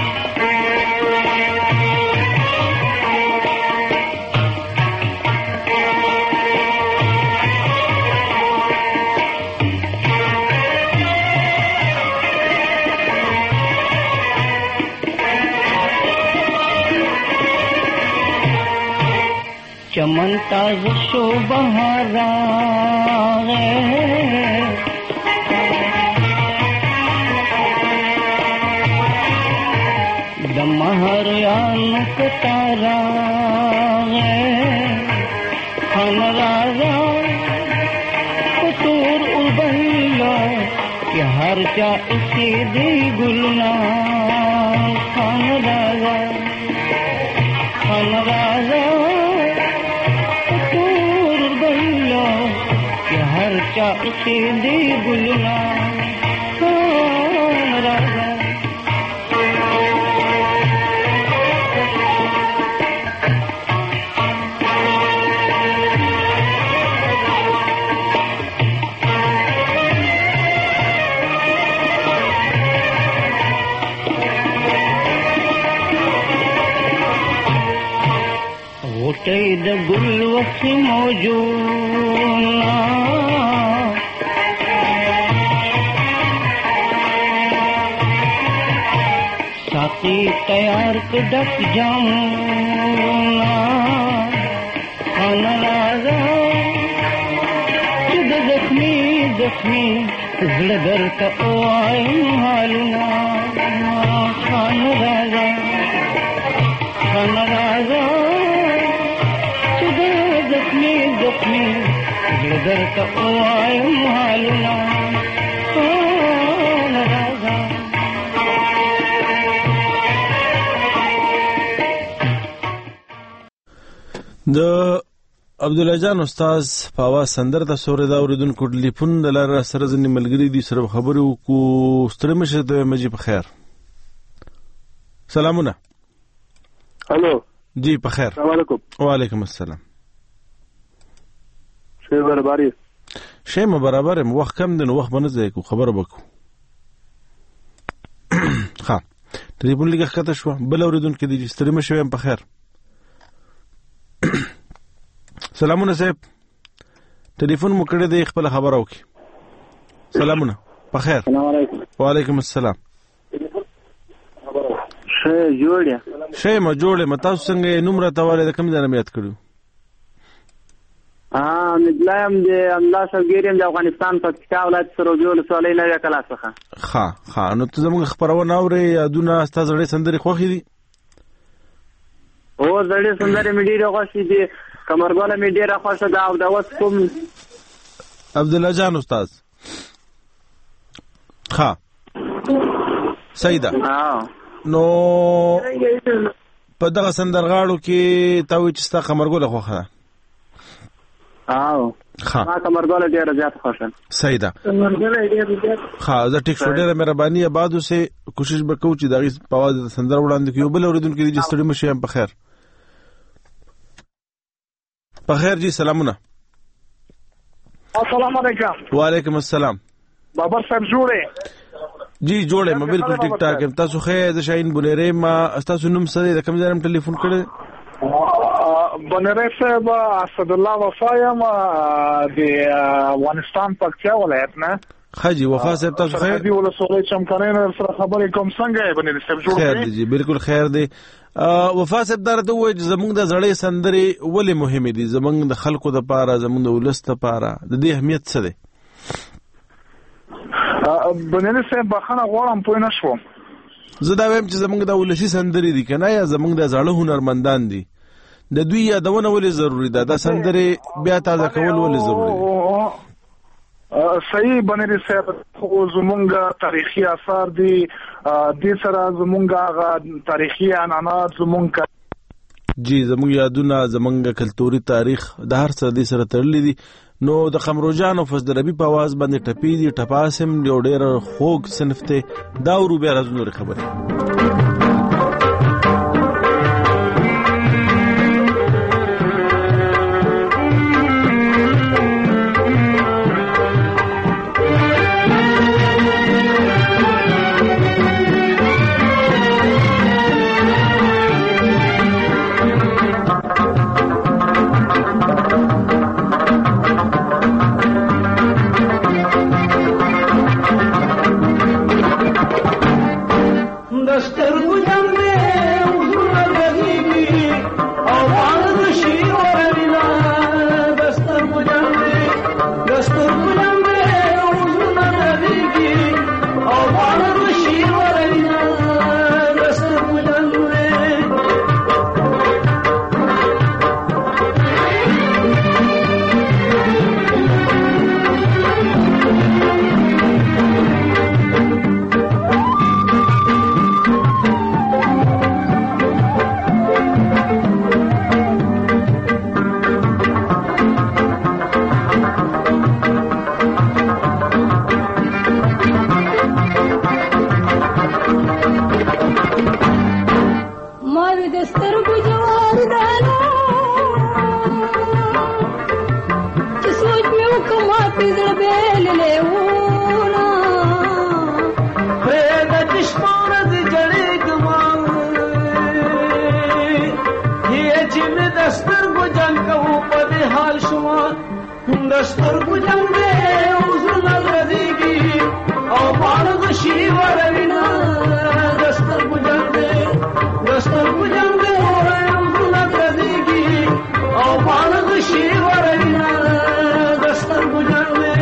चमन ताज शो बहारा दमहर आनुक तारा खान राजा कुतूर उबल्ला कि हर चा इसी दी गुलना खान राजा हर चा उसे दे गुलना राजा वोटे द गुल वक्त मौजूद साथी तैयार कदक जाऊंगा खाना राजा जुद जख्मी जख्मी जड़गर का ओ आए हालना खाना राजा जुद जख्मी जख्मी जड़गर का ओ आए हालना खाना राजा د عبدالله جان استاد په आवाज سندر د سورې دا اوریدونکو ټلیفون د لار سره ځنی ملګری دي سره خبرو کو ستړي مشه ته مجي په خیر سلامونه الو جی په خیر السلام علیکم وعلیکم السلام شی برابر شی ما برابر وخت کم دنه وخت باندې ځای کو خبر وکړو ها ټلیفون لګه کته شو بل اوریدونکو دي ستړي مشه په خیر سلامونه صاحب ټلیفون مو کړی دی خپل خبر اوکي سلامونه په خیر السلام علیکم وعلیکم السلام شه جوړه شه ما جوړه متا څنګه نمبر تاواله د کوم ځای نه یاد کړو نګلایم د الله سرګیرم د افغانستان پاکستان ولایت سره جوړ سوالې نه کلا څخه ها نو ته زموږ خبرونه اوري یادونه استاد زړې سندري خوخي دي او زړې سندري مې ډیره خوښې دي کمرګاله مې ډیره خوښه ده او دا اوس کوم عبدالله جان استاد ها سیدا نو په دغه سندرغاړو کې تاوي چې ستا کمرګاله خوخه ده ما کمرګاله ډیره زیات خوښه سیدا کمرګاله ډیره زیات زه ټیک شو ډیره مهرباني آبادو سه کوشش وکړو چې دغه په आवाज سندر وړاندې کیو بل اوریدونکو دي چې ستړي مشه په خیر په خیر جی سلامونه السلام علیکم وعلیکم السلام بابر صاحب جوړه جی جوړه ما بالکل ټیک ټاک تاسو خیر د شاهین بنيري ما تاسو نوم سره د کوم ځای ټلیفون کړی بنيري صاحب اسد الله وفایم د افغانستان پکتیا ولایت نه حاجی وفا صاحب تاسو خیر دی ولسوالۍ چمکنه سره خبرې کوم څنګه بنيري صاحب جوړ خیر دی بالکل خیر دی وفا صاحب درته وای زمونږ د زړې سندري ولې مهمه دي زمونږ د خلکو د پاره زمونږ د ولست لپاره د دې اهمیت څه دی بنيري صاحب بخنه غواړم پوه نه شوم زه دا وایم چې زمونږ د ولسی سندري دي کنه یا زمونږ د زړه هنرمندان دي د دوی یادونه ولې ضروری ده دا سندري بیا تازه کول ولې ضروری دي صحیح بنيري صاحب خو زمونږ تاریخي آثار دي د سره زمونږ تاریخي عنعنات زمونږ جی زمونږ یادونه زمونږ کلتوري تاریخ د هر څه د سره تړلې دي نو د خمروجان او فضل ربی په आवाज باندې ټپی دي ټپاسم یو ډېر خوږ صنف ته دا ورو بیا راځو خبره سترګو جنګ دی وزرونه غږېږي او باڼه د شي وروینه د سترګو جنګ دی د سترګو جنګ دی وزرونه غږېږي او باڼه د شي وروینه د سترګو جنګ دی. سترګو جنګ دی وزرونه غږېږي او باڼه د شي وروینه د سترګو جنګ دی د سترګو جنګ دی وزرونه غږېږي او باڼه د شي وروینه د سترګو جنګ دی.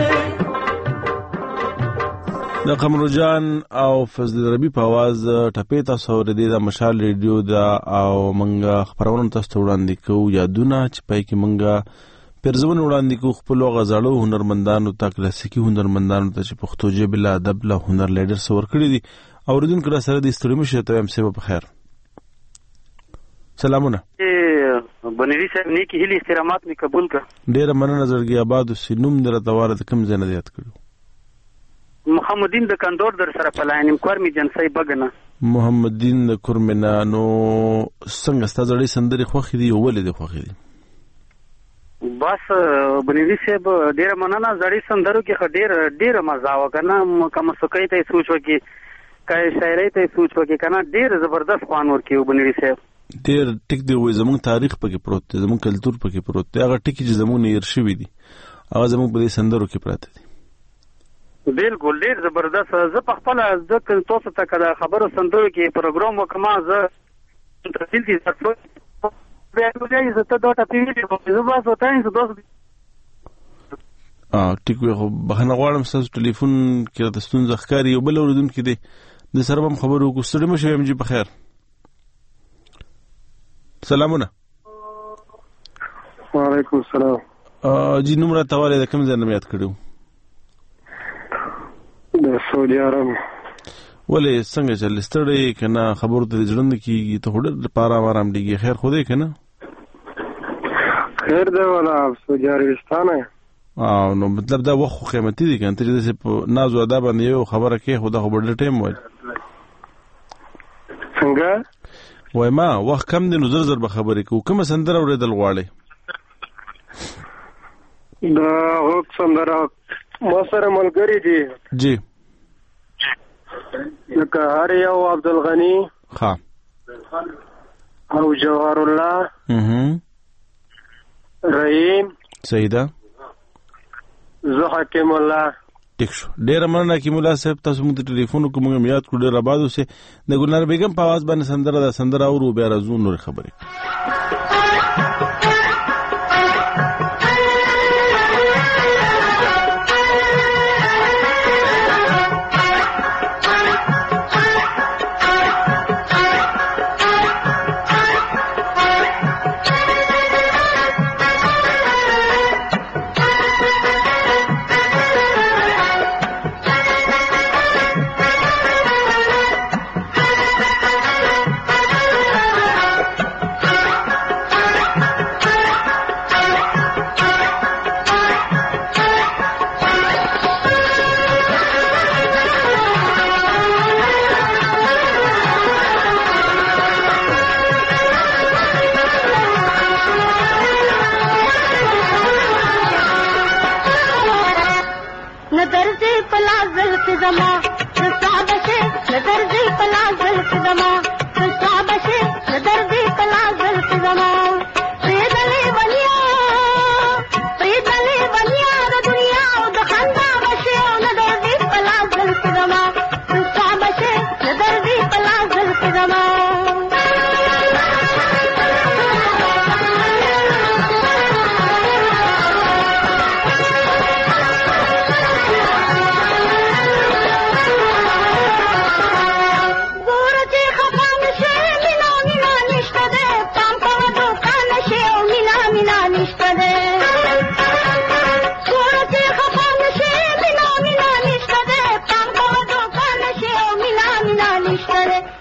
د قمر جان او فضل ربی په आवाज ټپې تاسو اورېدې د مشال ریډیو دا او منګه خبرونه تاسو وړاندې کوو یادونه چې پای کې منګه پرځونه وړاندې کوو خپل غزاړو هنرمندانو ته کلاسیکي هنرمندانو ته چې پښتو ژبه له ادب له هنر لیډر سور کړی دي اوریدونکو سره د استریمي شته هم سبب خیر. سلامونه بنوي صاحب نیکی هلي احترامات می قبول کا ډیر مننه زړګي آباد سینوم درته واره کم ځنه یاد کړو. محمدین د کندور در سره پلاینم کور می جنسي بغنه محمدین د کورمنا نو څنګه ستاسو لري سندري خوخي دي ولې دي خوخي دي بس بنوي صاحب ډیر مننه زړی سندرو کې ډیر مزه وکنه کوم سکه ته سوچ وکي کای شاعري ته سوچ وکي کنه ډیر زبردست خوان ورکیو بنوي صاحب ډیر ټیک دی وای زموږ تاریخ پکې پروت دی زموږ کلچر پکې پروت دی هغه ټکی چې زموږ نه ارشیوي دي هغه زموږ په سندرو کې پراته دي بالکل ډیر زبردست. زه په خپل ځکه تاسو ته کله خبرو سندرو کې پروګرام وکما زه تفصیل دي تاسو به راځي زه ته دا ټاپې زه بس وتایم زه دوست ټیک وي خو بهنه غواړم تاسو ټلیفون کې د ستونزې ښکاری یو بل اوریدونکو دي د سره هم خبرو کو ستړي مشه ام جی په خیر. سلامونه وعلیکم السلام جی نمبر تواله د کوم ځای نه یاد کړو د سعودي عرب ولې څنګه چې لستړی کنه خبرو ته ځړند کیږي ته هډر لپاره آرام دیږي خیر خو دې کنه خیر دی ولا سعودي عربستان نو مطلب دا وخت قیمتي دي کنه چې په ناز او ادب باندې یو خبره کې خو دا خبر ټیم وای څنګه وای ما وخت کم دی نو زر به خبرې کو کوم سندره اورېدل غواړي دا وخت سندره ما سره ملګری دي جی لکه هر یو عبدالغنی ها او جوهر الله رحیم سیدا زه حکیم الله ټیک شو ډیر مننه حکیم الله صاحب تاسو موږ ټلیفون کوم یاد کړو ډیر آباد اوسه د ګلنار بیگم په आवाज باندې سندره او بیا راځو نور خبرې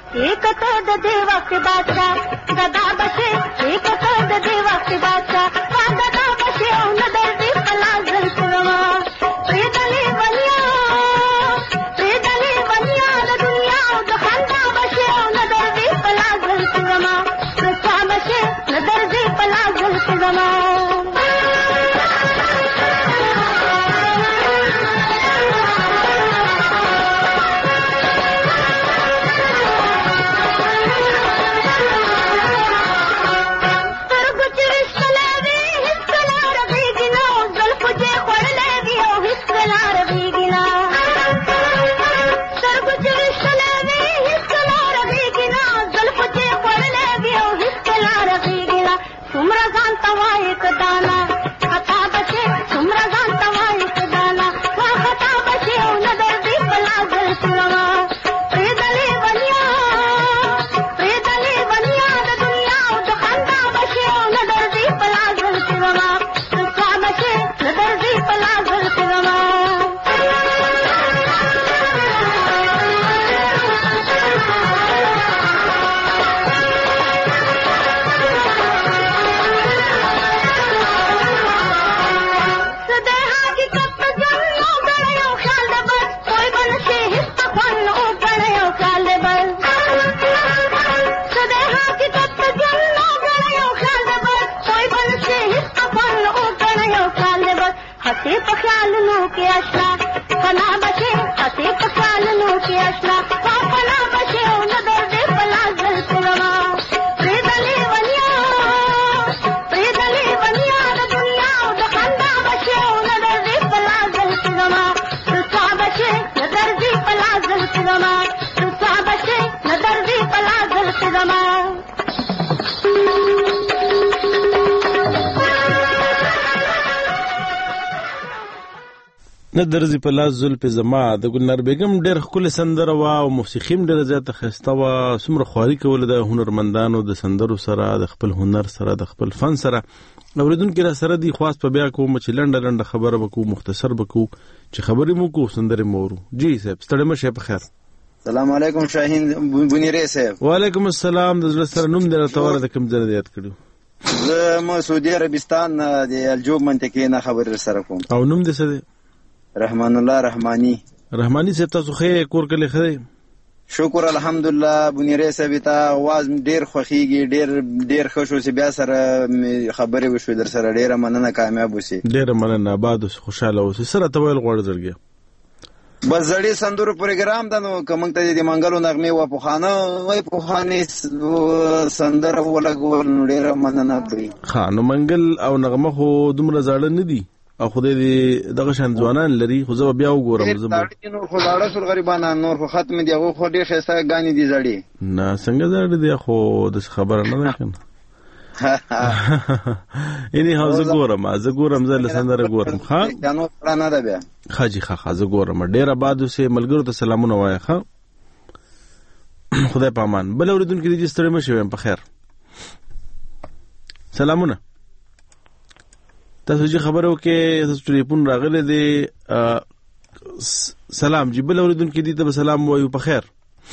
एक तो दे वक्त बादशाह दादा बचे एक तो दे वक्त बादशाह दादा बचे उन दर्दी पला जलवा प्रेदली बनिया दुनिया दखंदा बचे उन दर्दी पला जलवा प्रसा बचे न दर्दी पला जलवा نه درځي په لاس زلفې زما د ګلنار بیګم ډېر ښکلې سندره وه او موسیقي هم ډېره زیاته ښایسته وه. څومره خواري کوله د هنرمندانو د سندرو سره د خپل هنر سره د خپل فن سره. اورېدونکي را سره دي خواست په بیا کوم چې لنډه خبره به کوو مختصر به کوو چې خبرې مو کوو سندرې مو اورو. جی صاحب ستړی مه شئ په خیر. سلام علیکم شاهین بنیری صاحب. وعلیکم السلام. د زړه سره نوم دې راته ووایه د کوم ځای نه یاد کړي؟ زه سعودي عربستان د الجوب منطقې نه خبرې سره کوم. او نوم دې څه دی؟ رحمان الله رحمانی. رحمانی صاحب تاسو ښه کور کلی ښه دی؟ شکر الحمدلله. بنیری صاحب ته आवाज ډیر خوښیږي ډیر ښه شو چې بیا سره خبرې وشو در سره. ډیره مننه کامیاب اوسئ. ډیره مننه آباد اوسئ خوشاله اوسئ. سره ته ویل غواړم زړګیه بس زړې سندرو پروګرام ده نو که موږ ته د منګلو نغمې وه پخوانۍ سندره ولګول نو ډیره مننه کوي. ښه نو منګل او نغمه خو دومره زاړه نه دي او خدای دې دغه شان ځوانان لري خو زه به بیا وګورم. نور خو زاړه شول غریبانان نور خو ختم دي هغه خو ډېر ښایسته ګانې دي زړې. نه څنګه زاړه دي خو داسې خبره نه ده که نه. یعنې زه ګورم زه له سندره ګورم. ښه نه ده بیا ښه جي ښه زه ګورم. ډېر آباد اوسئ. ملګرو ته سلامونه وایه. ښه خدای په امان. بل اورېدونکي دي چې ستړي مه شئ په خیر. سلامونه. تاسو چې خبره وکړئ تاسو ټلیفون راغلی دی. سلام جی. بل اورېدونکي دي ته به سلام وایو په خیر.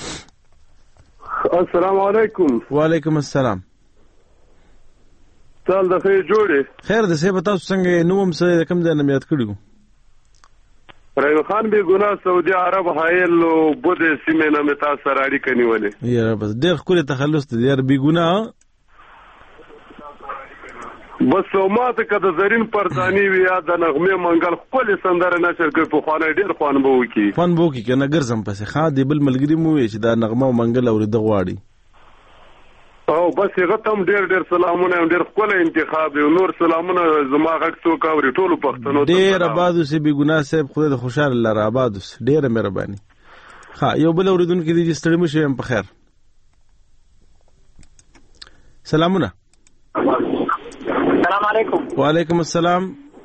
السلام علیکم. وعلیکم السلام. سال د خیر جوړې خیر د صاحب تاسو څنګه نوم هم څه کوم ځای نه یاد کړی؟ رحیم خان بی ګناه سعودي عرب حایل بود سیمه نه متا سره اړیکه نیولې. یاره بس ډېر ښکلی تخلص دی یار بی ګناه. بس ماته که د زرین پرتانی وي یا د نغمې منګل خپلې سندره نشر کوي پخوانی ډېر خوان به وکړي. خوان به وکړي که نه ګرځم پسې. ښه دی بل ملګري مو وویل چې دا نغمه او منګل اورېده غواړي. او بس هغه ته هم ډېر سلامونه ډېر ښکلی انتخاب دی. نور سلامونه زما غږ څوک اوري ټولو پښتنو ته ډېر آباد اوسئ. بې ګناه صاحب خدای د خوشحاله لره آباد اوسئ. ډېره مهرباني. ښه یو بل اورېدونکي دي چې ستړي مه شئ په خیر. سلامونه. السلام علیکم. وعلیکم السلام.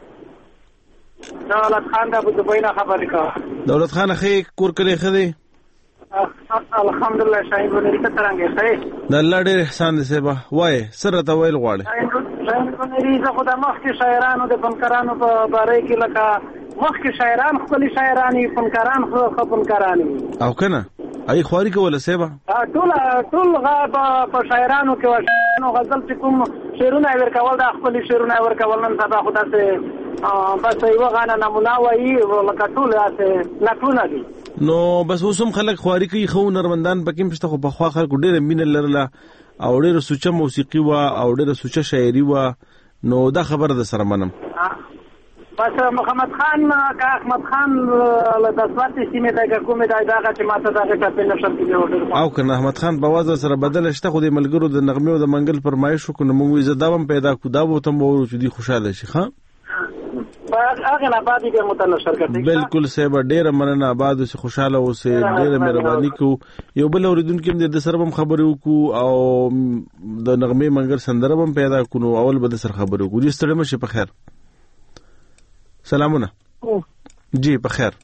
دولت خان د ابو دبی نه خبرې کوم. دولت خان ښه کور کلی ښه دی؟ الحمدلله. شاهین بنیری ته څرنګه ښه یې؟ د الله ډېر احسان دی صاحبه. وایې څه راته ویل غواړې؟ شاهین بنیری زه خو د مخکې شاعرانو د فنکارانو په باره کې لکه مخکې شاعران ښکلي شاعران وي فنکاران ښه فنکاران وي او که نه ای خواري کوله سیبا ټول په شاعرانو کې وشنو غزل چې کوم شعرونه ورکول د خپل شعرونه ورکول نن سبا خو تاسو بس یو غاڼه نمونه وایي لکه ټول تاسو نکونه دي نو بس اوسم خلک خواري کوي خو نرمندان پکې مشته خو په خوا خلکو ډېر مين لرله او ډېر سوچه موسیقي وا او ډېر سوچه شاعري وا نو دا خبر ده سره منم بس محمد خان کا احمد خان د سواتي سیمه د کومه د دغه چې ماته دغه په نشم کې او کنه احمد خان په واز سره بدل شته خو د ملګرو د نغمه او د منګل فرمایش کو نو موږ زداوم پیدا کو دا وته مو چې دی خوشاله شي ها هغه نه بعد دې متنشر کړي بالکل سیب ډېر مننه آباد او خوشاله اوسه ډېر مهرباني کو یو بل اوریدونکو د سره هم خبرو کو او د نغمه منګل سندره هم پیدا کو نو اول به سره خبرو کو دې ستړي مشه په خیر سلامونه جی بخیر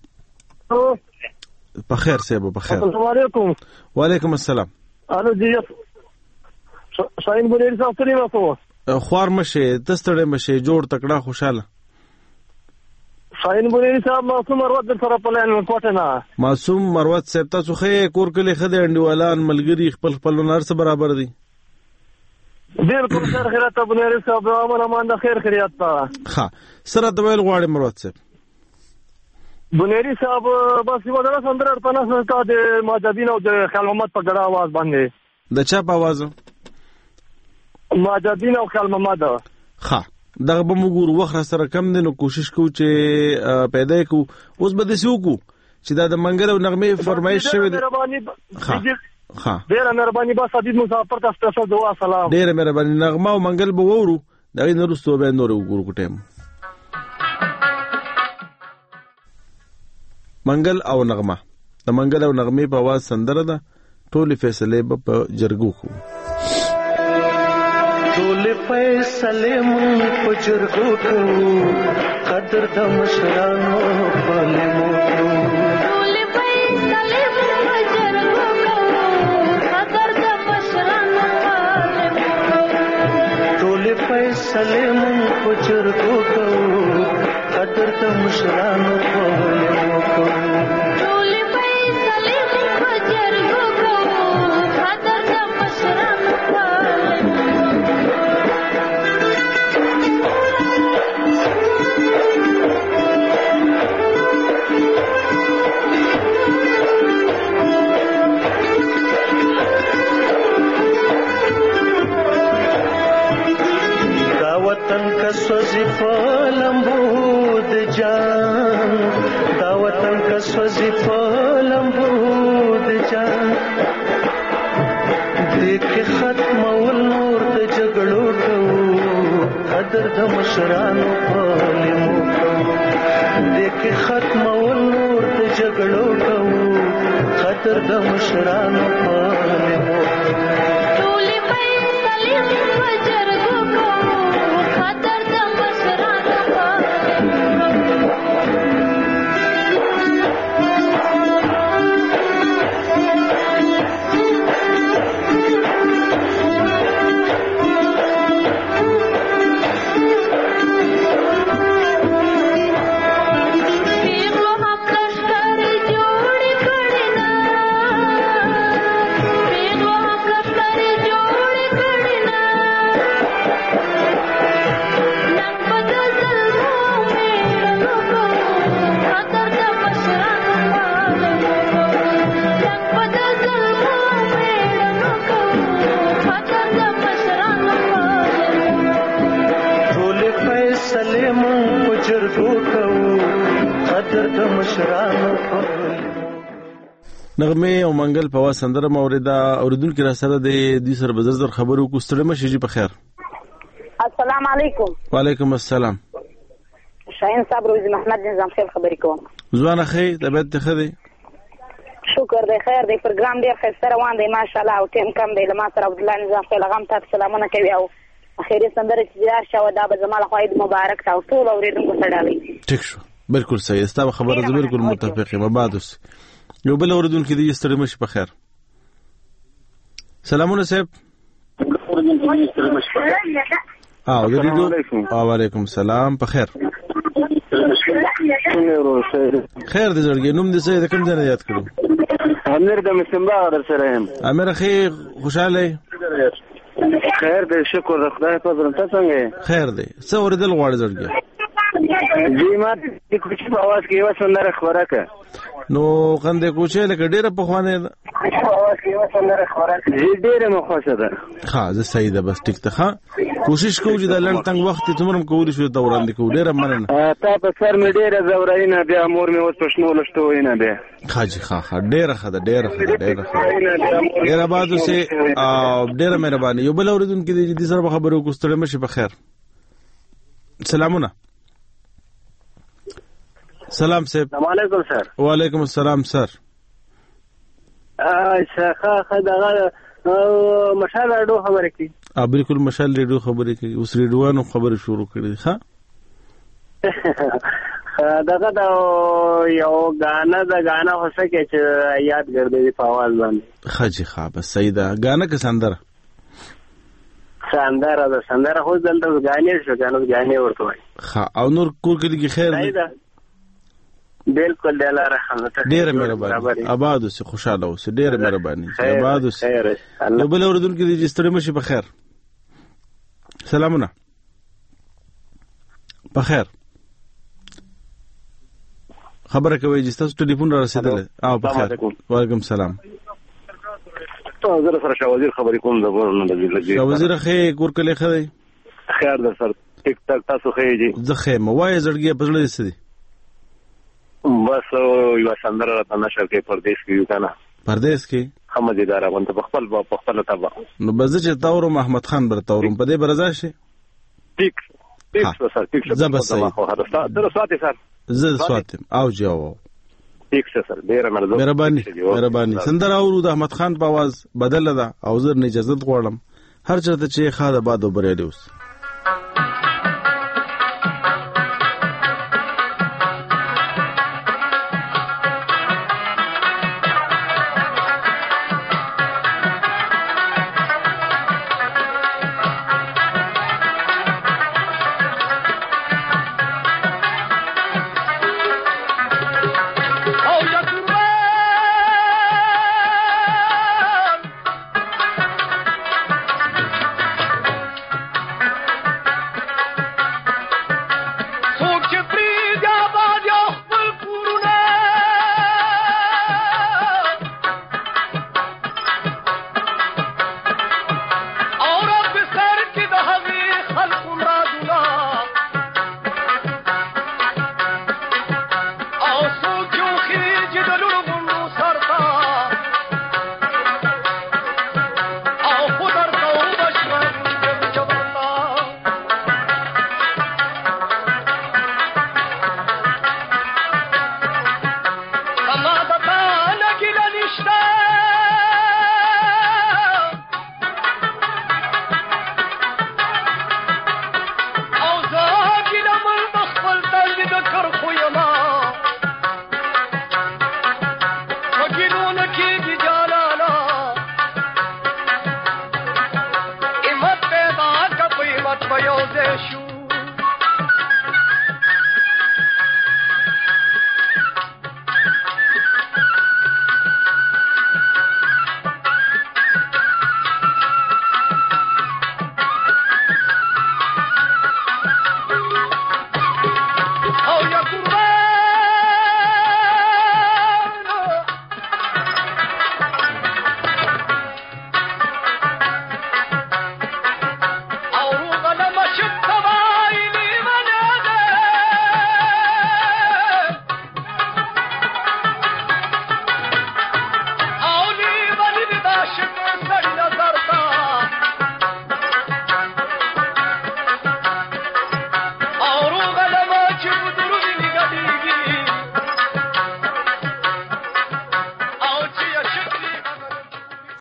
بخیر سیبو بخیر السلام علیکم وعلیکم السلام الو جی شاین بوری صاحب ته نیمه خوار مشه تستړې مشه جوړ تکړه خوشاله شاین بوری صاحب معصوم مروت سره پلان کوټه نه معصوم مروت صاحب تاسو خې کور کله خدای انډیوالان ملګری خپل نار سره برابر دي بالکل خیر خیرات بنيري صاحب امان د خیر خیرات تا ها سره د ویل غواړم مروت صاحب بنيري صاحب بس یو ډول سندره په ناس کا د ماجدین او د خیال محمد په ګډه आवाज باندې د چا په आवाज ماجدین او خیال محمد ها دغه به موږ وخت سره کم دي نو کوشش کوو چې پیدا کو اوس به د سوکو چې دا د منګل او نغمه فرمایش شوی دی ها ډیره مهرباني با صدید مسافر تاسو ته دعا سلام ډیره مهرباني نغمه او منګل به وورو دا نورستو به نور وګورو ټیم منګل او نغمه د منګل او نغمه په आवाज سندره ده ټول فیصله په جرګو کو ټول فیصله مون په جرګو کو قدر د مشرانو په لمو سلیم پچرګو کو قدر ته مشرانو په لمو کو ټول په سلیم پچرګو کو قدر ته مشرانو په وطن کا سوزی فلمبود جان دا وطن کا سوزی فلمبود جان دیکھ ختم ول نور د جګړو کو قدر د مشرانو په لمو کو دیکھ ختم ول نور د جګړو کو قدر د مشرانو په لمو نغمه او منګل په واسندره موریدا اوریدونکو را سره د دې سر بزرزر خبرو کو ستړي مشي جی په خیر السلام علیکم وعلیکم السلام شاهین صاحب روزي محمد نظام خیر خبرې کوم ځوانه خې طبيعت ته خدي شکر دی خیر دی پروګرام ډیر ښه روان دی ماشاءالله او ټیم کم دی لمه سره عبد الله نظام خیر لغم تاسو سلامونه کوي او اخیری سندره چې شاو دا به زمال خوید مبارک تاسو ټول اوریدونکو سره دی ټیک شو بالکل صحیح استاب خبره زه بالکل متفق یم بعدس یو بل اوریدونکو دې ستړي مشي په خیر سلامونه صاحب وعلیکم السلام په خیر خیر دې زړګي نوم دې څه د کوم ځای یاد کړو امیر د مسمبا در سره یم. امیر خیر خوشاله خیر دې شکر د خدای په فضل. ته څنګه خیر دی؟ څه اوریدل غواړې زړګي؟ جی ما د کوچي په आवाज کې یو سندره خبره کړه. نو کنده کوچه لکه ډیره په خوانه ده. جی ډیره مخوسه ده. ها زه صحیح ده بس ټیک ته. ها کوشش کوو چې د لړ تنګ وخت ته تمرم کولی شو ته وړاندې کوو. ډیره مننه. تا په سر مې ډیره زورینه بیا مور مې اوس پښنو لشتو وینه بیا. خاجي ها ډیره خده ډیره ډیره آباد اوسه ډیره مهرباني. یو بل اوریدونکو دې سره خبرو کوستړې مشه په خیر. سلامونه. سلام صاحب. السلام علیکم سر. وعلیکم السلام سر. شاخه دغه مشال راډیو خبرې کوي. بالکل مشال راډیو خبرې کوي. اوس راډیوانو خبرې شروع کړې ښه. دغه دا یو غانا هوسه کې چې یاد ګرځي په आवाज باندې. خاجي ښه بس صحیح ده. غانا که سندره؟ سندره خو دلته غانې شو کنه غانې ورته وای. ښه او نور کور کې دې خیر دی؟ بالکل دلته رحمت. ډیره مهرباني. آباد اوسه خوشاله اوسه. ډیره مهرباني. آباد اوسه. یو بل اوریدونکو دې ستړي مشي په خیر. سلامونه. په خیر. خبره کوي چې تاسو ټلیفون را رسیدل. په خیر. وعلیکم السلام. زه سره شاوزیر خبرې کوم. شاوزیر خې کور کله خې خیر ده سر. ټیک ټاک تاسو خې جی. زه خې مو وای زړګي په زړه دې بس یو سندره راته نشر کې پردیس کې یو کنه. پردیس کې خمدیدار غونته په خپل تبا. نو بزه چې تاورم احمد خان بر تاورم په دې برزا شي. ټیک سر ټیک زبر صحیح. سره ساتي سر. زه ساتم او جواب. ټیک سر ډیر مهرباني. سندره اورو د احمد خان په आवाज بدل ده او زه اجازه غواړم هر چرته چې خاله باد وبرېږي اوس.